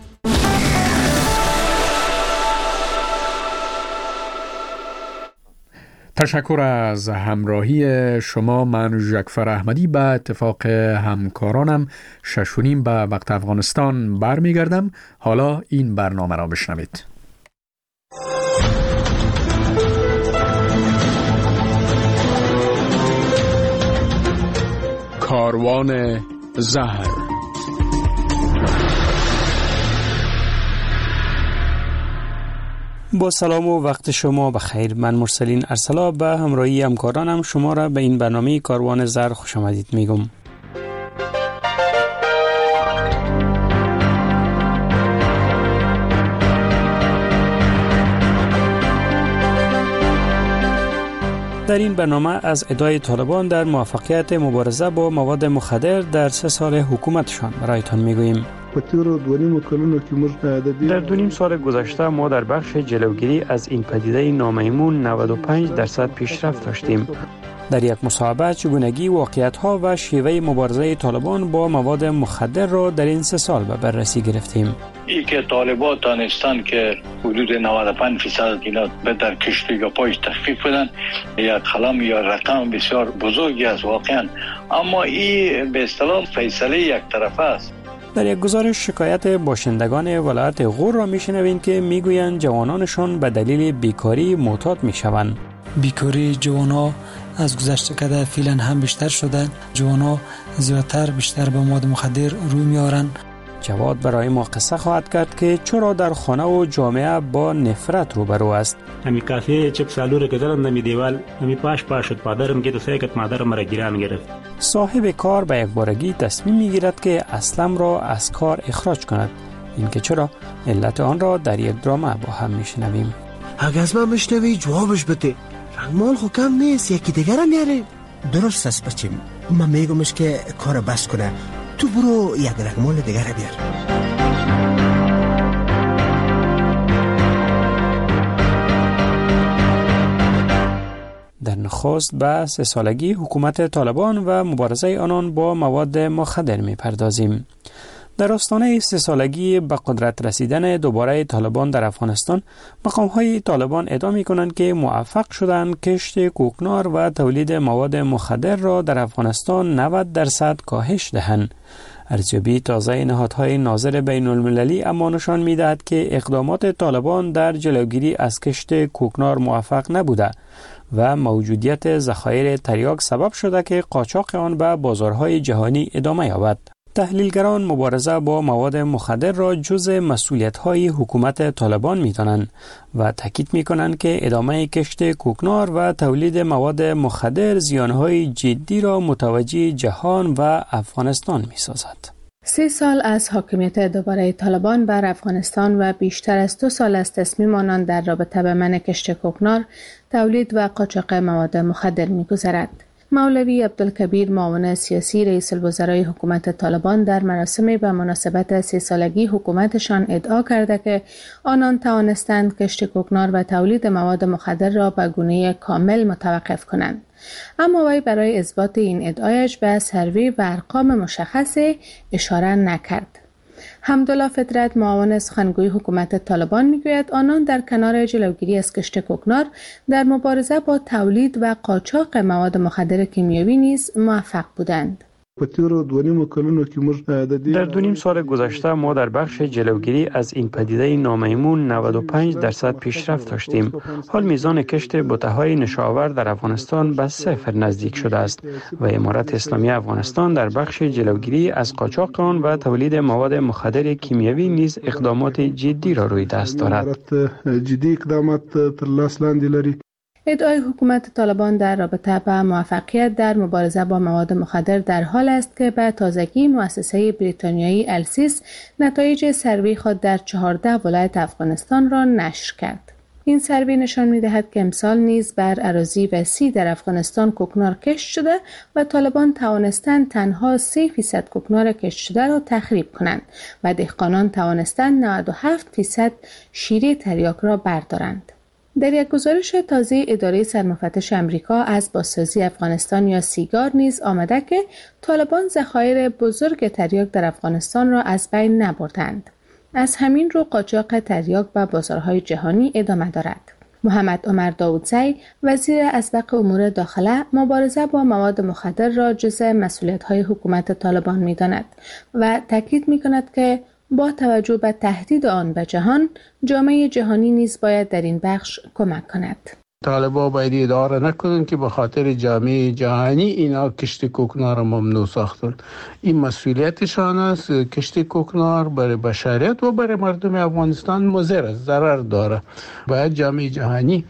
تشکر از همراهی شما. من ژکفر احمدی به اتفاق همکارانم 6:30 به وقت افغانستان برمیگردم. حالا این برنامه را بشنوید. کاروان زهر. با سلام و وقت شما بخیر. من مرسلین ارسلا به همراهی همکارانم شما را به این برنامه کاروان زهر خوش آمدید میگم. در این برنامه از ادعای طالبان در موفقیت مبارزه با مواد مخدر در 3 سال حکومتشان برایتان میگوییم. در 2.5 سال گذشته ما در بخش جلوگیری از این پدیده نامیمون 95% پیشرفت داشتیم. در یک مصاحبه چگونگی واقعیت‌ها و شیوه مبارزه طالبان با مواد مخدر را در این 3 سال به بررسی گرفتیم. ای که طالبان دانستان که حدود 95% اینا به در کشتی یا پایش تخفیف بدن، یک خلم یا رقم بسیار بزرگی است واقعا، اما این به اصطلاح فیصله یک طرفه است. در یک گزارش شکایت باشندگان ولایت غور را میشنویم که میگویند جوانانشان به دلیل بیکاری معتاد میشوند. بیکاری جوانا از گذشته کده فعلا هم بیشتر شده. جوانا زیادتر بیشتر به مواد مخدر روی میارن. جواد برای ما قصه خواهد کرد که چرا در خانه و جامعه با نفرت روبرو است. همی کافی چپ سالوره که زدم نمی دیوال همی پاش شد. پادرم که تو سیکت مادرم مرا گیران گرفت. صاحب کار به یک بارگی تصمیم میگیرد که اسلم را از کار اخراج کند. اینکه چرا علت آن را در یک درامه با هم میشنویم. اگه از من بشنوی جوابش بده. رنگمال خو کم نیست، یکی دیگر میاره. درست است بچیم، من میگمش که کار بس کنه. تو برو یک رنگمال دیگر بیار. در نخست به 3 سالگی حکومت طالبان و مبارزه آنان با مواد مخدر میپردازیم. در آستانه 3 سالگی به قدرت رسیدن دوباره طالبان در افغانستان، مقام‌های طالبان ادعا می‌کنند که موفق شدند کشت کوکنار و تولید مواد مخدر را در افغانستان 90% کاهش دهند. ارزیابی تازه نهادهای ناظر بین المللی اما نشان می‌دهد که اقدامات طالبان در جلوگیری از کشت کوکنار موفق نبوده و موجودیت ذخایر تریاک سبب شده که قاچاق آن به بازارهای جهانی ادامه یابد. تحلیلگران مبارزه با مواد مخدر را جزء مسئولیت‌های حکومت طالبان می‌دانند و تاکید می‌کنند که ادامه کشت کوکنار و تولید مواد مخدر زیان‌های جدی را متوجه جهان و افغانستان می‌سازد. 3 سال از حاکمیت دوباره طالبان بر افغانستان و بیشتر از 2 سال از تصمیم آنان در رابطه به منع کشت کوکنار، تولید و قاچاق مواد مخدر می‌گذرد. مولوی عبدالکبیر معاون سیاسی رئیس الوزرای حکومت طالبان در مراسم به مناسبت 3 سالگی حکومتشان ادعا کرده که آنان توانستند کشت کوکنار و تولید مواد مخدر را به گونه کامل متوقف کنند. اما وی برای اثبات این ادعایش به سروی و ارقام مشخص اشاره نکرد. حمدالله فطرت معاون سخنگوی حکومت طالبان میگوید آنان در کنار جلوگیری از کشت کوکنار در مبارزه با تولید و قاچاق مواد مخدر کیمیایی نیز موفق بودند. در 2.5 سال گذشته ما در بخش جلوگیری از این پدیده نامیمون 95% پیشرفت داشتیم. حال میزان کشت بته‌های نشاور در افغانستان به 0 نزدیک شده است و امارت اسلامی افغانستان در بخش جلوگیری از قاچاق آن و تولید مواد مخدر کیمیایی نیز اقدامات جدی را روی دست دارد. ادعای حکومت طالبان در رابطه با موفقیت در مبارزه با مواد مخدر در حال است که به تازگی مؤسسه بریتانیایی السیس نتایج سروی خود در 14 ولایت افغانستان را نشر کرد. این سروی نشان می‌دهد که امسال نیز بر اراضی وسیع در افغانستان کوکنار کشت شده و طالبان توانستند تنها 3% کوکنار کشت شده را تخریب کنند و دهقانان توانستند 97% شیره تریاک را بردارند. در یک گزارش تازه اداره سرمفتش امریکا از بازسازی افغانستان یا سیگار نیز آمده که طالبان ذخایر بزرگ تریاک در افغانستان را از بین نبردند. از همین رو قاچاق تریاک به بازارهای جهانی ادامه دارد. محمد عمر داودزی وزیر اسبق امور داخله مبارزه با مواد مخدر را جزء مسئولیت‌های حکومت طالبان می‌داند و تاکید می‌کند که با توجه به تهدید آن به جهان، جامعه جهانی نیز باید در این بخش کمک کند. طالبان باید اداره نکنند که به خاطر جامعه جهانی اینا کشت کوکنار را ممنوع ساختن. این مسئولیتشان است. کشت کوکنار برای بشریت و برای مردم افغانستان مضر است، ضرر داره. باید جامعه جهانی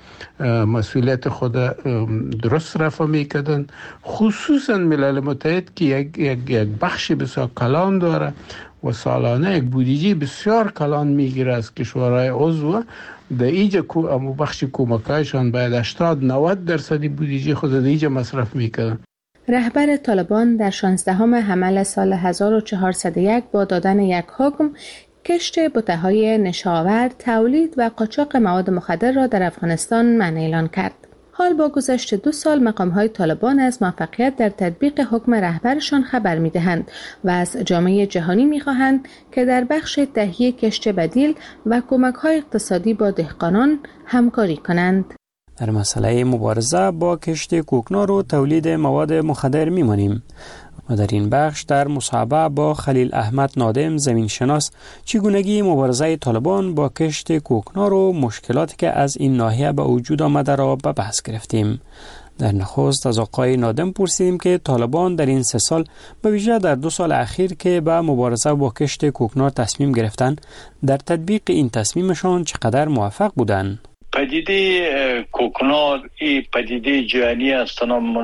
مسئولیت خود درست رفع میکردن، خصوصا ملل متحد که یک بخش بسیار کلان داره و سالانه یک بودجه بسیار کلان میگیره از کشورهای عضو. در اینجا بخش کمکایشان باید 80-90% بودجه خود در اینجا مصرف میکنن. رهبر طالبان در 16 حمل سال 1401 با دادن یک حکم کشت بته‌های نشاور، تولید و قاچاق مواد مخدر را در افغانستان منع اعلان کرد. حال با گذشت 2 سال مقام‌های طالبان از موفقیت در تطبیق حکم رهبرشان خبر می‌دهند و از جامعه جهانی می‌خواهند که در بخش تهیه کشت بدیل و کمک‌های اقتصادی با دهقانان همکاری کنند. در مسئله مبارزه با کشت کوکنار و تولید مواد مخدر می‌مانیم و در این بخش در مصاحبه با خلیل احمد نادم زمینشناس چگونگی مبارزه طالبان با کشت کوکنار و مشکلاتی که از این ناحیه به وجود آمده را به بحث گرفتیم. در نخست از آقای نادم پرسیدیم که طالبان در این 3 سال به ویژه در 2 سال اخیر که به مبارزه با کشت کوکنار تصمیم گرفتند، در تطبیق این تصمیمشان چقدر موفق بودند؟ پدیده کوکنار این پدیده جهانی است،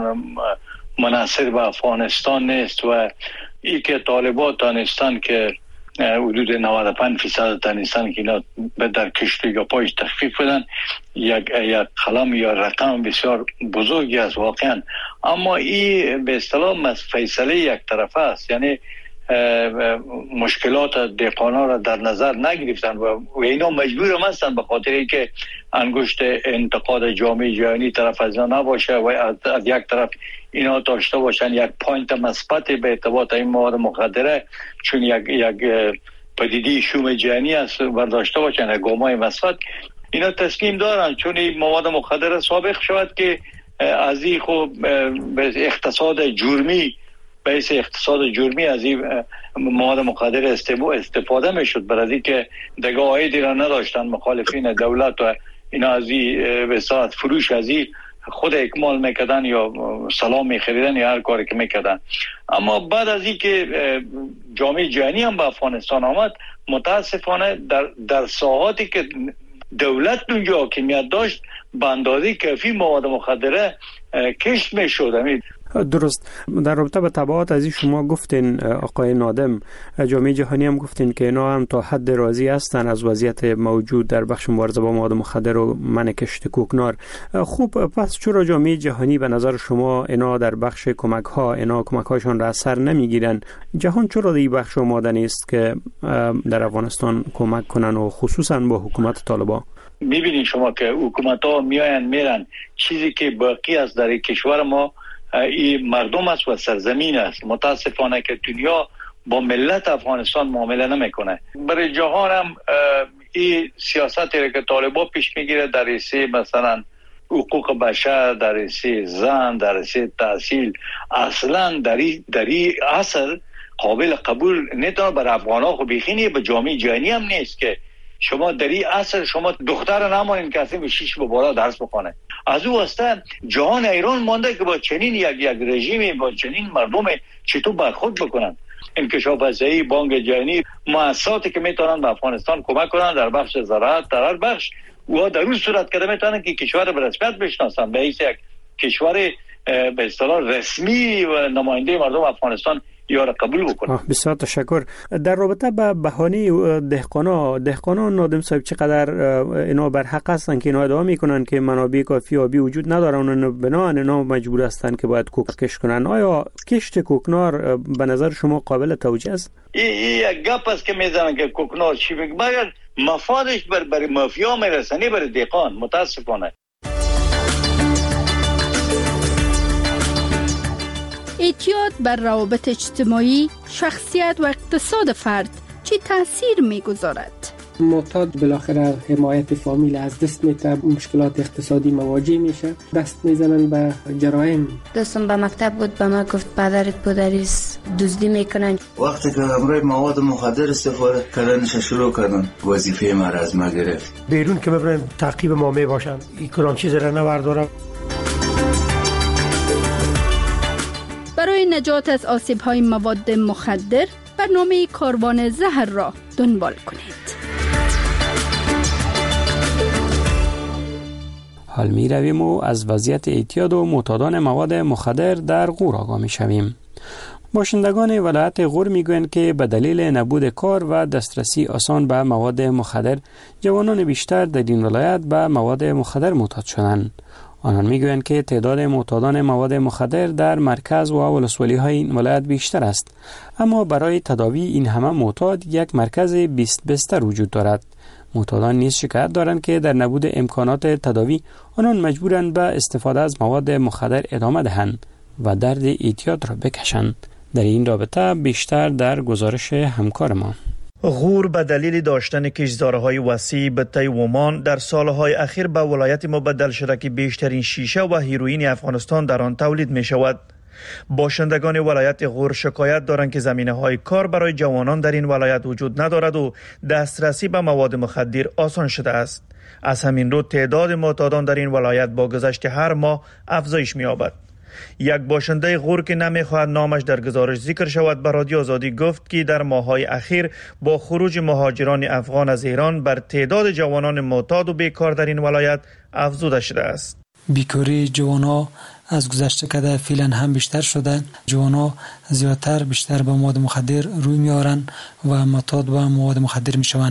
منحصر به افغانستان نیست و ای که طالبان دانستان که حدود 95% دانستان که اینا در کشت یا پایش تخفیف بدن، یک قلم یا رقم بسیار بزرگی است واقعا. اما این به اصطلاح فیصله یک طرفه است، یعنی مشکلات دهقانان را در نظر نگرفتن و اینا مجبور هم هستن به خاطر اینکه انگشت انتقاد جامعه جهانی طرف از اینا نباشه و از یک طرف اینا داشته باشن یک پوینت مثبت به ارتباط این مواد مخدره، چون یک پدیده شوم جهانی است و داشته باشن یک گامای مثبت. اینا تصمیم دارن چون این مواد مخدره سابق شود که از این خوب به اقتصاد جرمی از این مواد مخدر استفاده میشد، برای اینکه دیگه عایدی را نداشتن مخالفین دولت و اینا از این به صورت فروش از این خود اکمال میکردن یا سلام میخریدن یا هر کاری که میکردن. اما بعد از این که جامعه جهانی هم به افغانستان آمد، متاسفانه در ساحاتی که دولت اونجا حاکمیت داشت به اندازه کافی مواد مخدره کشت میشد. درست. در رابطه با تبعات از شما گفتین آقای نادم، جامعه جهانی هم گفتین که اینا هم تا حد راضی هستن از وضعیت موجود در بخش مبارزه با مواد مخدر و منع کشت کوکنار. خوب، پس چرا جامعه جهانی به نظر شما اینا در بخش کمک هاشون را اثر نمیگیرن؟ جهان چرا در این بخش آماده نیست که در افغانستان کمک کنن و خصوصا با حکومت طالبان؟ میبینید شما که حکومت ها میرن، چیزی که باقی است در کشور ما این مردم است و سرزمین است. متاسفانه که دنیا با ملت افغانستان معامله نمیکنه. برای جهان هم این سیاستی که طالبان پیش میگیره در حیث مثلا حقوق بشر، در حیث زن، در حیث تحصیل، اصلا در این عصر قابل قبول نتونه. برای افغان‌ها خب بیخینی به جامعه جهانی هم نیست که شما در این عصر شما دختر نمانین که اصلا به 6 به بالا درس بخونه. از او واسطه جهان ایران مانده که با چنین یک رژیمی، با چنین مردم چطور برخورد بکنن. انکشاف فضایی، بانک جهانی، مؤسساتی که میتونن به افغانستان کمک کنن در بخش زراعت، در هر بخش، او در اون صورت که میتونن که کشور به رسمیت بشناسن، به حیث یک کشور به اصطلاح رسمی و نماینده مردم افغانستان یا را قبول بکنن. بسیار تشکر. در رابطه با بهانه دهقانان نادم صاحب، چقدر اینا بر حق هستن که اینا ادعا میکنن که منابع کافی آبی وجود ندارن و بنابراین اینا مجبور هستن که باید کوک کشت کنن؟ آیا کشت کوکنار به نظر شما قابل توجیه است؟ این یک گپ است که میزنن که کوکنار چی بگه، مگر مفادش برای مافیا میرسنی برای دهقان. متاسفانه اعتیاد بر روابط اجتماعی، شخصیت و اقتصاد فرد چی تاثیر میگذارد؟ معتاد بالاخره حمایت فامیل از دست میده، مشکلات اقتصادی مواجه میشه، دست میزنن به جرایم. دوستم به مکتب بود، به ما گفت پدرت پدریس دزدی میکنن. وقتی که امروز مواد مخدر استفاده کردنش شروع کردن، وظیفه ما را از ما گرفت. بیرون که ببرن تعقیب ما میباشن، این کلام چیز را نبردارم. برای نجات از آسیب‌های مواد مخدر، برنامه کاروان زهر را دنبال کنید. حال می رویم و از وضعیت اعتیاد و معتادان مواد مخدر در غور آگاه می شویم. باشندگان ولایت غور می گویند که به دلیل نبود کار و دسترسی آسان به مواد مخدر، جوانان بیشتر در این ولایت به مواد مخدر معتاد شدند. آنان میگویند که تعداد معتادان مواد مخدر در مرکز و ولسوالی‌های این ولایت بیشتر است، اما برای تداوی این همه معتاد یک مرکز 20 بستر وجود دارد. معتادان نیز شکایت دارند که در نبود امکانات تداوی آنان مجبورند به استفاده از مواد مخدر ادامه دهند و درد اعتیاد را بکشند. در این رابطه بیشتر در گزارش همکار ما. غور به دلیل داشتن کشتزارهای وسیع به طی ومان در سالهای اخیر به ولایت مبدل شده که بیشترین شیشه و هیروئین افغانستان در آن تولید می شود. باشندگان ولایت غور شکایت دارند که زمینه‌های کار برای جوانان در این ولایت وجود ندارد و دسترسی به مواد مخدر آسان شده است. از همین رو تعداد معتادان در این ولایت با گذشت هر ماه افزایش می‌یابد. یک باشنده غور که نمیخواهد نامش در گزارش ذکر شود به رادیو آزادی گفت که در ماه‌های اخیر با خروج مهاجران افغان از ایران بر تعداد جوانان معتاد و بیکار در این ولایت افزوده شده است. بیکاری جوانان از گذشته کده فعلا هم بیشتر شده. جوانان بیشتر به مواد مخدر روی میارن و معتاد به مواد مخدر میشوند.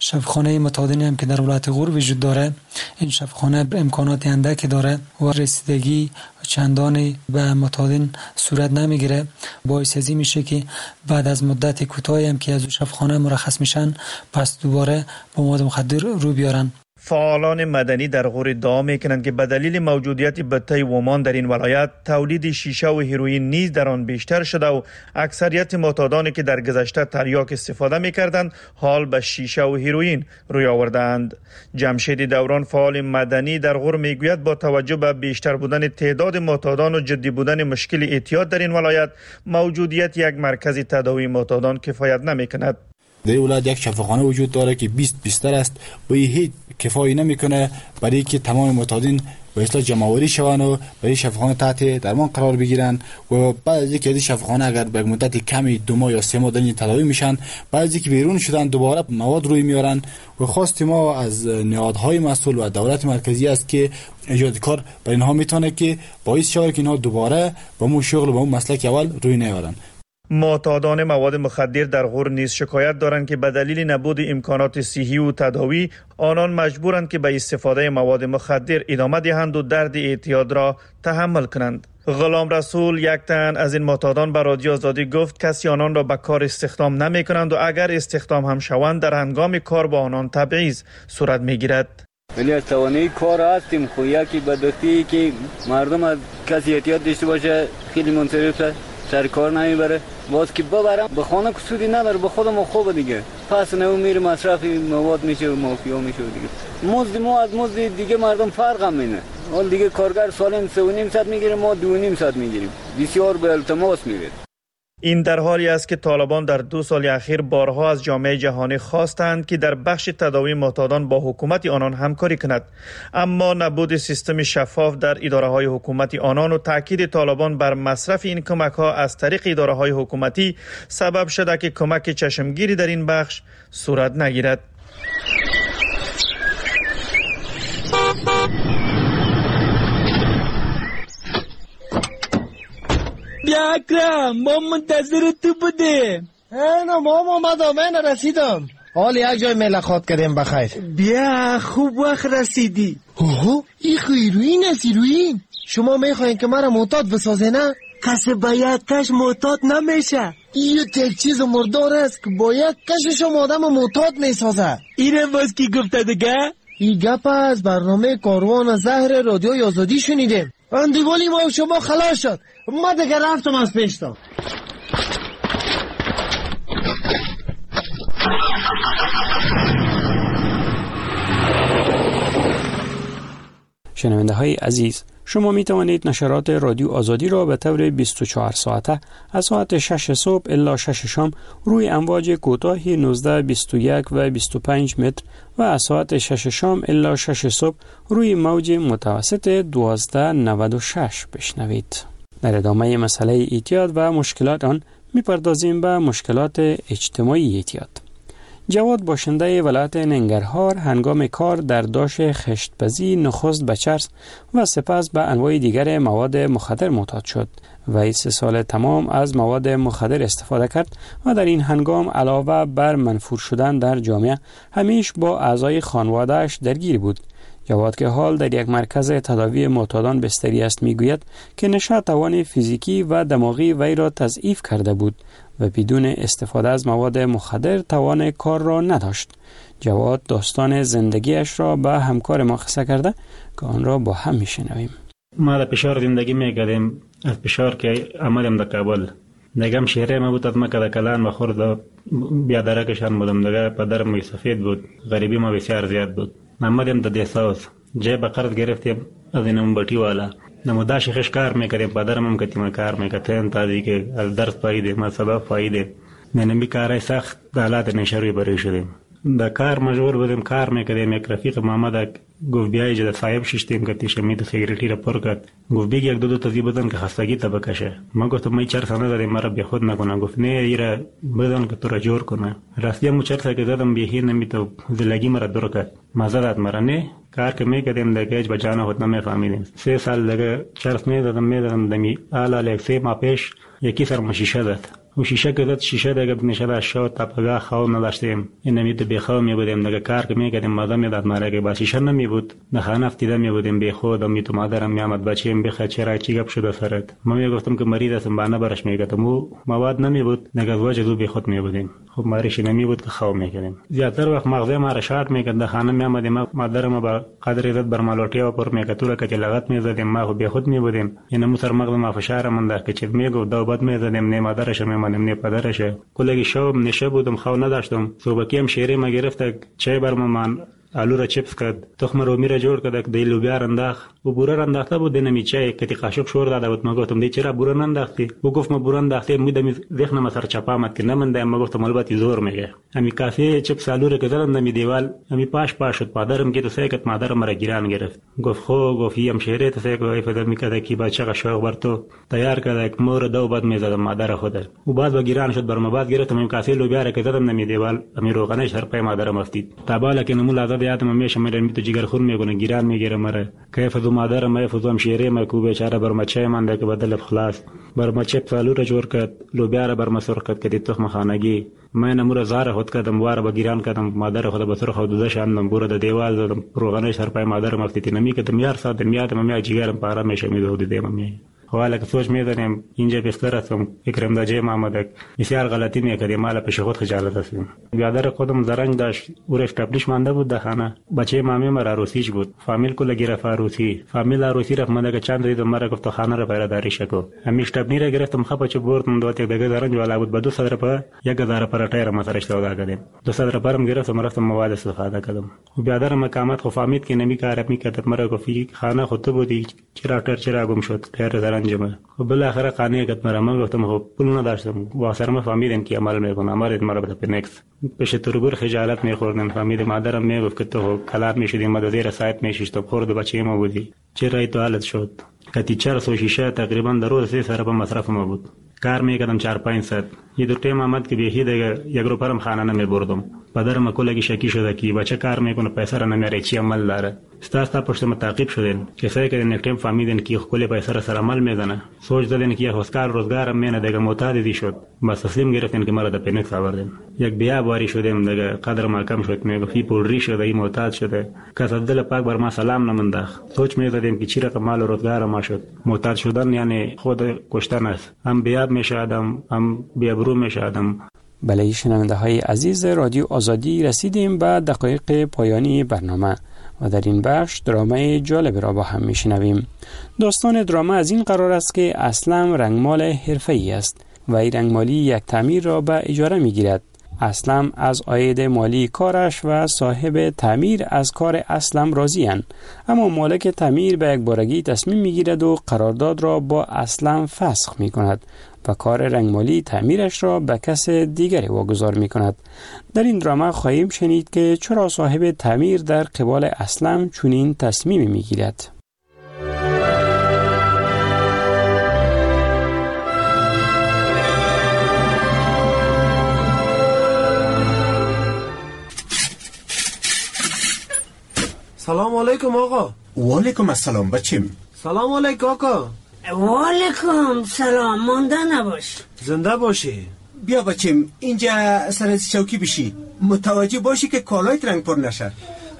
شفاخانه متعادلی هم که در ولایت غور وجود داره، این شفاخانه امکانات اندکی داره و رسیدگی چندانی به متعادل صورت نمیگیره. باعث ازی میشه که بعد از مدت کوتاهی هم که از شفاخانه مرخص میشن پس دوباره با مواد مخدر رو بیارن. فعالان مدنی در غور ادعا میکنند که به دلیل موجودیت بته ومان در این ولایت تولید شیشه و هیروئین نیز در آن بیشتر شده و اکثریت معتادانی که در گذشته تریاک استفاده میکردند حال به شیشه و هیروئین روی آوردند. جمشید دوران فعال مدنی در غور میگوید با توجه به بیشتر بودن تعداد معتادان و جدی بودن مشکل اعتیاد در این ولایت موجودیت یک مرکز تداوی معتادان کفایت نمیکند. در ولایت یک شفاخانه وجود داره که 20 بیستر است و هیچ کفایی نمیکنه برای که تمام معتادین به اصطلاح جمع‌آوری شوند و برای شفاخانه تحت درمان قرار بگیرن و بعد از اینکه شفاخانه اگر به مدت کمی 2 ماه یا 3 ماه در این تداوی میشن، بعد از اینکه بیرون شدن دوباره مواد روی میارن و خواست ما از نهادهای مسئول و دولت مرکزی است که ایجاد کار برای اینها میتونه که باعث شود که اینها دوباره با اون شغل و با اون مسلک اول روی نیارن. معتادان مواد مخدر در غور نیز شکایت دارند که به دلیل نبود امکانات صحی و تداوی آنان مجبورند که به استفاده مواد مخدر ادامه دهند و درد اعتیاد را تحمل کنند. غلام رسول یک تن از این معتادان به رادیو آزادی گفت کسی آنان را به کار استخدام نمی کنند و اگر استخدام هم شوند در هنگام کار با آنان تبعیض صورت می گیرد. ولی از توانایی کار هستیم خو یکی بدبختی که مردم از کسی اعتیاد داشته باشه خیلی منصرف سر کار نمیبره، باز که ببرم به خانه کسودی نداره، به خودم خوبه دیگه، پس نو میره مصرف مواد میشه و مافیا میشه دیگه. مزد ما از مزد دیگه مردم فرق هم اینه. حال دیگه کارگر سالم 3.5 میگیره، ما 2.5 میگیریم. بسیار به التماس میره. این در حالی است که طالبان در 2 سال اخیر بارها از جامعه جهانی خواستند که در بخش تداوی معتادان با حکومت آنان همکاری کند، اما نبود سیستم شفاف در اداره‌های حکومتی آنان و تاکید طالبان بر مصرف این کمک‌ها از طریق اداره‌های حکومتی سبب شده که کمک چشمگیری در این بخش صورت نگیرد. بیا اکرم، ما منتظر تو بودیم. نه مام اومدم، من رسیدم. حال یک جای ملاقات کردیم بخیر. بیا خوب وقت رسیدی. اوه این هیروئین است. هیروئین شما میخواین که مرا معتاد بسازه نه؟ کسی با یک کش معتاد نمیشه. این یک چیز مردار است که با یک کشش آدم معتاد میسازه. اینه باز کی گفته دیگه؟ این گپ از برنامه کاروان زهر رادیوی آزادی شنیدیم. اندیوالی ما شما خلاص شد، ما دیگه رفتم از پیشتا. شنونده های عزیز، شما می توانید نشرات رادیو آزادی را به طور 24 ساعته از ساعت 6 صبح الی 6 شام روی امواج کوتاه 19، 21 و 25 متر و از ساعت 6 شام الی 6 صبح روی موج متوسط 1296 بشنوید. در ادامه مسئله اعتیاد و مشکلات آن می‌پردازیم به مشکلات اجتماعی اعتیاد. جواد باشنده ولایت ننگرهار هنگام کار در داش خشت‌پزی نخست به چرس و سپس به انواع دیگر مواد مخدر معتاد شد و 3 سال تمام از مواد مخدر استفاده کرد و در این هنگام علاوه بر منفور شدن در جامعه همیشه با اعضای خانواده‌اش درگیر بود. جواد که حال در یک مرکز تداوی معتادان بستری است میگوید که نشه توان فیزیکی و دماغی وی را تضعیف کرده بود و بدون استفاده از مواد مخدر توان کار را نداشت. جواد داستان زندگیش را به همکار ما قصه کرده که آن را با هم میشنویم. ما در پشار زندگی میکردیم، از پشار که آمدیم در کابل. نگم شهره ما بود، از ما که در کلان ما خورد بیادرکشان بودم. دیگه پدرم می سفید بود، غریبی ما بسیار زیاد بود. آمدیم در دیساوس، جای به قرض گرفتیم از این بطی والا. نمودا شخص کار میکردیم، پدرم هم کتیم کار میکردیم تا دیگه از درس پاییده، ما سبب پاییده. نمی کارای سخت دالات نشروی بری شدیم. در کار مجبور بودیم کار میکردیم. یک رفیق محمد گفت بیایی جد صاحب ششتیم که شمید سیگریتی را پر کرد. گفت بیگ یک دو تازی بدن که خستگی تا بکشه. ما گفتم ما 4 سال داریم مرا بی خود نکنه. گفت نه ایرا بدن که تو را جور کنه. راستی هم 4 سال که زدم بیهی نمیتو زلگی مرا دور کرد. مزدت مرا نه کار که میکردیم دیگه اج بجانا خود نمیفهمیدیم. 3 سال دیگه چرس میدادم دمی آلا یک 3 ماه پیش یکی سر مشیشه داد. و شیشه که زد شیشه دیگه نشد از شو تپگاه خواب نداشتیم این نمید بیخواب می بودیم دیگه کار که میکردیم مادام میداد مرا که با شیشه نمی بود نه خانه افتیده می بودیم بی خود و می تو مادرم میامد بچیم بخه چرا چی گپ شده سرت ما میگفتم که مریض هستم بانه برش میگفتم او مواد نمی بود دیگه وجه دو بی خود می بودیم خب ماریش نمی بود که خواب میکردیم زیاتر وقت مغزه ما را شارت میکرد خانه میامدیم مادرم با قدر عزت بر مالوٹی و پر میکتوره که لغت میزدیم ما خب بی خود می بودیم این مو مغز ما فشار من در که چیز میگو دو بعد میزدیم نه مادرش میمانیم نه پدرش کلگی شب نشه بودم خواب نداشتم صبحی هم شیری ما گرفت چای برمان آلو را چپس کرد تخم رومی را جور کرد دی لوبیا انداخت و بوره انداخته بود نمی چای کتی قاشق شور داده بود ما گفتم دی چرا بوره انداختی و گفت ما بوره انداخته میدم ذهنم سر چپا آمد که نمنده ما گفتم البته زور میگه امی کافی چپس آلو را که زدم نمی دیوال امی پاش شد پدرم که تو سیکت مادرم را گیران گرفت گفت خو گفت یم شیری تو سیکو افدر میکرد کی بچه قشاق بر تو تیار کرد مور دو بعد میزدم مادر خود و بعد با گیران شد بر ما بعد گرفتم امی کافی لوبیا را که زدم نمی دیوال امی روغنش سر پای مادرم افتید تا بالا که نمو لازم یادم میشه میرن می تو جگر خون میگونه گیران میگیره مره کیف دو مادر ما فزوم شیره ما کو بیچاره بر مچه من ده که بدل خلاص بر مچه پالو را جور کرد لوبیا را بر مسور کرد که تخم خانگی ما نمور زار خود کردم واره با گیران کردم مادر خود بسر خود دادش اندم بوره د دیوال زدم روغنش سر پای مادر مفتیتی نمی کدم یار ساعت میادم می جگرم پارا میشه می دو دیم می حالا که سوچ می‌دانیم اینجا بستر هستم اکرم داجه محمد بسیار غلطی می‌کردیم مال پیش خود خجالت هستیم بیادر خودم زرنگ داشت اورش تبلیش مانده بود در خانه بچه مامی مرا عروسیش بود فامیل کو لگی رفت عروسی فامیل عروسی رفت من که چند روز مرا گفت خانه را پیراداری شکو همیش تبنی را گرفتم خپا چه بردم دوت یک دیگه زرنگ والا بود به 2000 روپیه 1000 پراتای را مسرش سودا کردیم 2000 روپیه گرفتم رفتم مواد استفاده کردم و بیادر مقامات خو فهمید که نمی کار می‌کرد مرا گفت خانه خود تو بودی چرا گم شد خیر زرنگ و بالاخره قانع کرد مرا من گفتم خب پول نداشتم واسه ما فهمیدم که عمل میکنم عمل مرا به پنکس پیش تربور خجالت میخوردم فهمیدم مادرم میگفت که تو کلار میشدی ما زیر سایت میشیشتم خورد بچه ما بودی چرا تو حالت شد کتی 400 شیشه تقریبا در روز 300 روپیه مصرف ما بود کار میکردم 4-5 ساعت یه دو تیم آمد که بیهی دیگه یک روپرم خانه نمیبردم پدرم کلگی شکی شده که بچه کار میکنه پیسه را نمیاره چی عمل داره ستا پشت ما تعقیب شدین کسایی که یک تیم فهمیدن که کلی پیسه را سر عمل میزنه سوچ دادن که هوسکار روزگارم مینه دیگه معتادی شد بس تسلیم گرفتن که مرا د پنیکس آوردن یک بیا باری شدیم دیگه قدر ما کم شد میگفت پول ری شده این معتاد شده کس دل پاک بر ما سلام نمنداخ سوچ میزدیم که چی رقم مال روزگار ما شد معتاد شدن یعنی خود کشتن است هم بیاب میشه آدم هم بیابرو میشه آدم. بله شنونده های عزیز رادیو آزادی رسیدیم به دقایق پایانی برنامه و در این بخش درامه جالب را با هم میشنویم. داستان درامه از این قرار است که اسلم رنگمال حرفه‌ای است و این رنگمالی یک تعمیر را به اجاره میگیرد. اسلم از عاید مالی کارش و صاحب تعمیر از کار اسلم راضی اند، اما مالک تعمیر به یک بارگی تصمیم میگیرد و قرارداد را با اسلم فسخ میکند و کار رنگمالی تعمیرش را به کس دیگری واگذار میکند. در این درامه خواهیم شنید که چرا صاحب تعمیر در قبال اسلم چنین تصمیمی میگیرد. سلام علیکم آقا. و علیکم السلام بچیم. سلام علیکم آقا. و علیکم سلام. مانده نباش. زنده باشی. بیا بچیم اینجا سر چوکی بشی، متوجه باشی که کالایت رنگ پر نشه.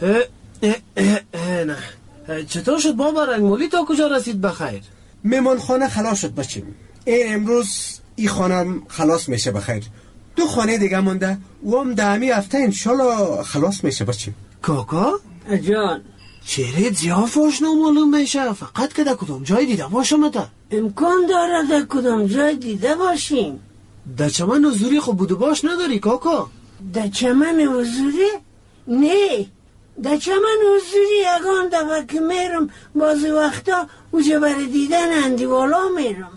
نه چطور شد بابا رنگمالی تا کجا رسید بخیر؟ میمان خانه خلاص شد بچیم. امروز این خانه خلاص میشه بخیر. 2 خانه دیگه مونده و هم دهمی هفته انشالله خلاص میشه بچیم. کاکا؟ جان چهره زیافاش نامعلوم میشه، فقط که در کدام جای دیده باشم تا امکان داره در کدام جای دیده باشیم. در چمن حضوری خب بودو باش نداری کاکا؟ در چمن حضوری؟ نه در چمن حضوری یگان دفعه که میرم بعضی وقتا اوجه بر دیدن اندیوالا میرم.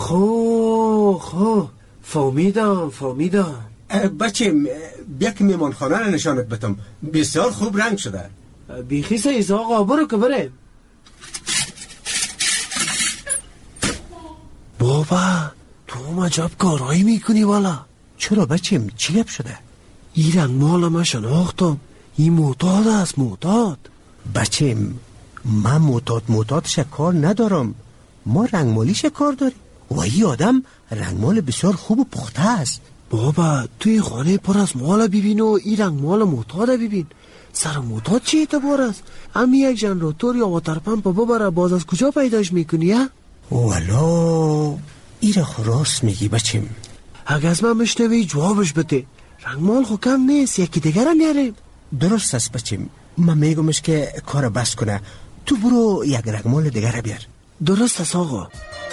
خو فهمیدم. بچیم بیا که میمان خانه رو نشانت بتم، بسیار خوب رنگ شده. بیخی سیز آقا برو که بریم. بابا تو عجب کارهایی میکنی والا. چرا بچیم چی گپ شده؟ این رنگ مال ما شناختم، این معتاد است معتاد. بچیم من معتاد شکار ندارم، ما رنگ مالیش کار داریم. و این آدم رنگمال بسیار خوب و پخته است. بابا توی خانه پر از مال ببین و این رنگمال معتاد ببین. سر معتاد چه اعتبار است؟ امی یک ژنراتور یا واتر پمپ ببره باز از کجا پیداش میکنی؟ والا ایره راست میگی بچیم. اگه از من مشنوی جوابش بده. رنگمال خو کم نیست، یکی دیگر میاره. درست است بچیم. من میگمش که کار بس کنه، تو برو یک رنگمال دیگر بیار. درست است آقا.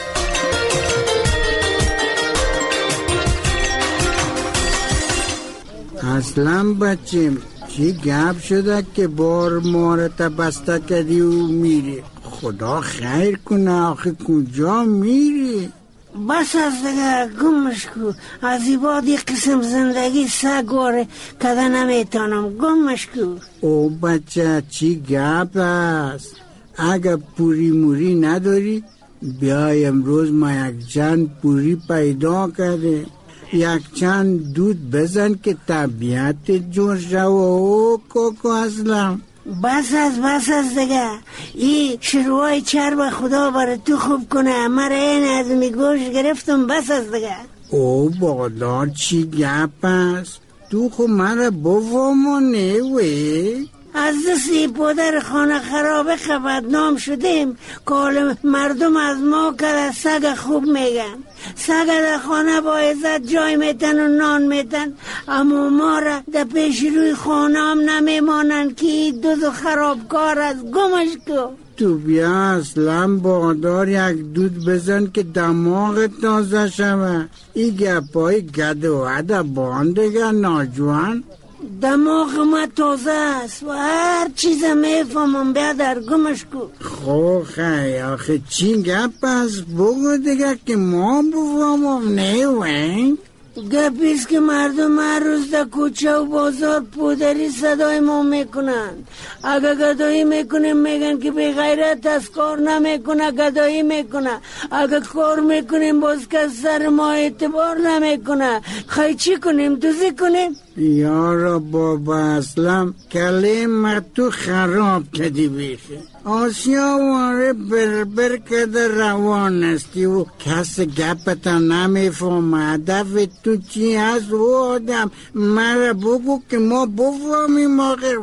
اصلا بچیم چی گپ شده که بار مارت بسته کردی و میری؟ خدا خیر کنه، آخه کجا میری؟ بس از دیگه گمش کو. از این بعد یک قسم زندگی سگواره کده نمیتانم. گمش کو. او بچه چی گپ است؟ اگه پوری موری نداری بیای امروز ما یک چند پوری پیدا کرده، یک چند دود بزن که طبیعت جور شو. او کوکو اصلا بس از دیگه. این شروعای چرب خدا برای تو خوب کنه. مرا این از میگوش گرفتم. بس از دیگه. او بادار چی گپ است؟ تو خو مرا بفهمونه وی؟ از دستی پدر خانه خرابه بدنام شدیم که حال مردم از ما که سگ خوب میگن. سگ در خانه با عزت جای میتن و نان میتن، اما ما را در پیش روی خانه هم نمیمانن که دوز و خرابکار از. گمش کو. تو بیا اصلا بادار یک دود بزن که دماغ تازه شوه. این گپای گد و عده باندگه ناجوان. دماغ ما تازه است و هر چیز میفهمم. بیادر گمش کو. خو خی آخه چی گپ است؟ بگو دیگه که ما بفهمم. نه وین گپیست که مردم هر روز در کوچه و بازار پودری صدای ما میکنن. اگه گدایی میکنیم میگن که بی غیرت از کار نمیکنه، گدایی میکنه. اگه کار میکنیم باز که سر ما اعتبار نمیکنه. خیلی چی کنیم؟ دوزی کنیم؟ یارا بابا اسلام کلیم تو خراب کدی بیخی. آسیا واره بربر کده روان استی و کس گپتا نمیفهم. هدف تو چی هست و آدم؟ مرا بگو که ما بفهمیم آخر.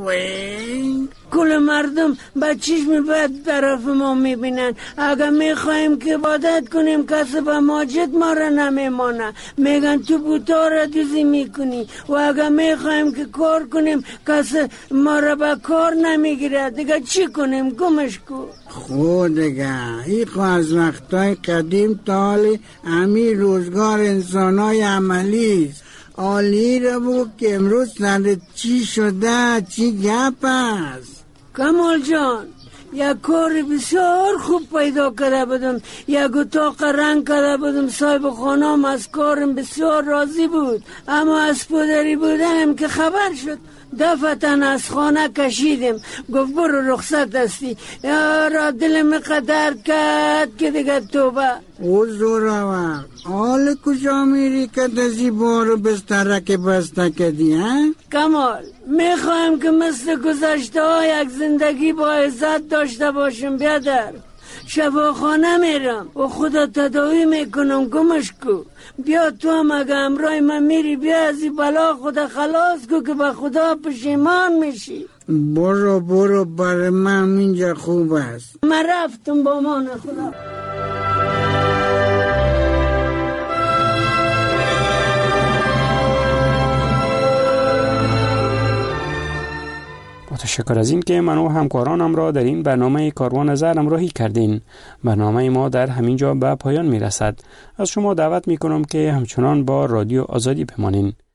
وین کل مردم با چشم بد طرف ما میبینن. اگه میخوایم که عبادت کنیم کسی به ماجد ما را نمیمانه، میگن تو بوتا را دوزی میکنی. و اگه میخوایم که کار کنیم کسی ما را به کار نمیگیره. دیگه چی کنیم؟ گمش کو. خود دیگه ای از وقتای قدیم تا حال امی روزگار انسانای عملیست. آلی را بگو که امروز سر چی شده؟ چی گپ است؟ کمال جان یک کار بسیار خوب پیدا کرده بودم. یک اتاق رنگ کرده بودم. صاحب خانم از کارم بسیار راضی بود، اما از پدری بودنم که خبر شد دفتن از خانه کشیدم. گفت برو رخصت هستی. یارا دلم قدر کرد که دیگه توبه. او زورا حال کجا میری که دزی بارو بسترک بسته کدی ها؟ کمال میخوایم که مثل گذشته ها یک زندگی با عزت داشته باشم. بیادر شفاخانه میرم و خدا تداوی میکنم. گمش کو. بیا تو هم اگه امرای من میری بیا از این بلا خدا خلاص کو که به خدا پشیمان میشی. برو برای من اینجا خوب است. من رفتم با مان خدا. تشکر از این که من و همکارانم را در این برنامه کاروان زر همراهی کردین. برنامه ما در همین جا به پایان می رسد. از شما دعوت می کنم که همچنان با رادیو آزادی بمانین.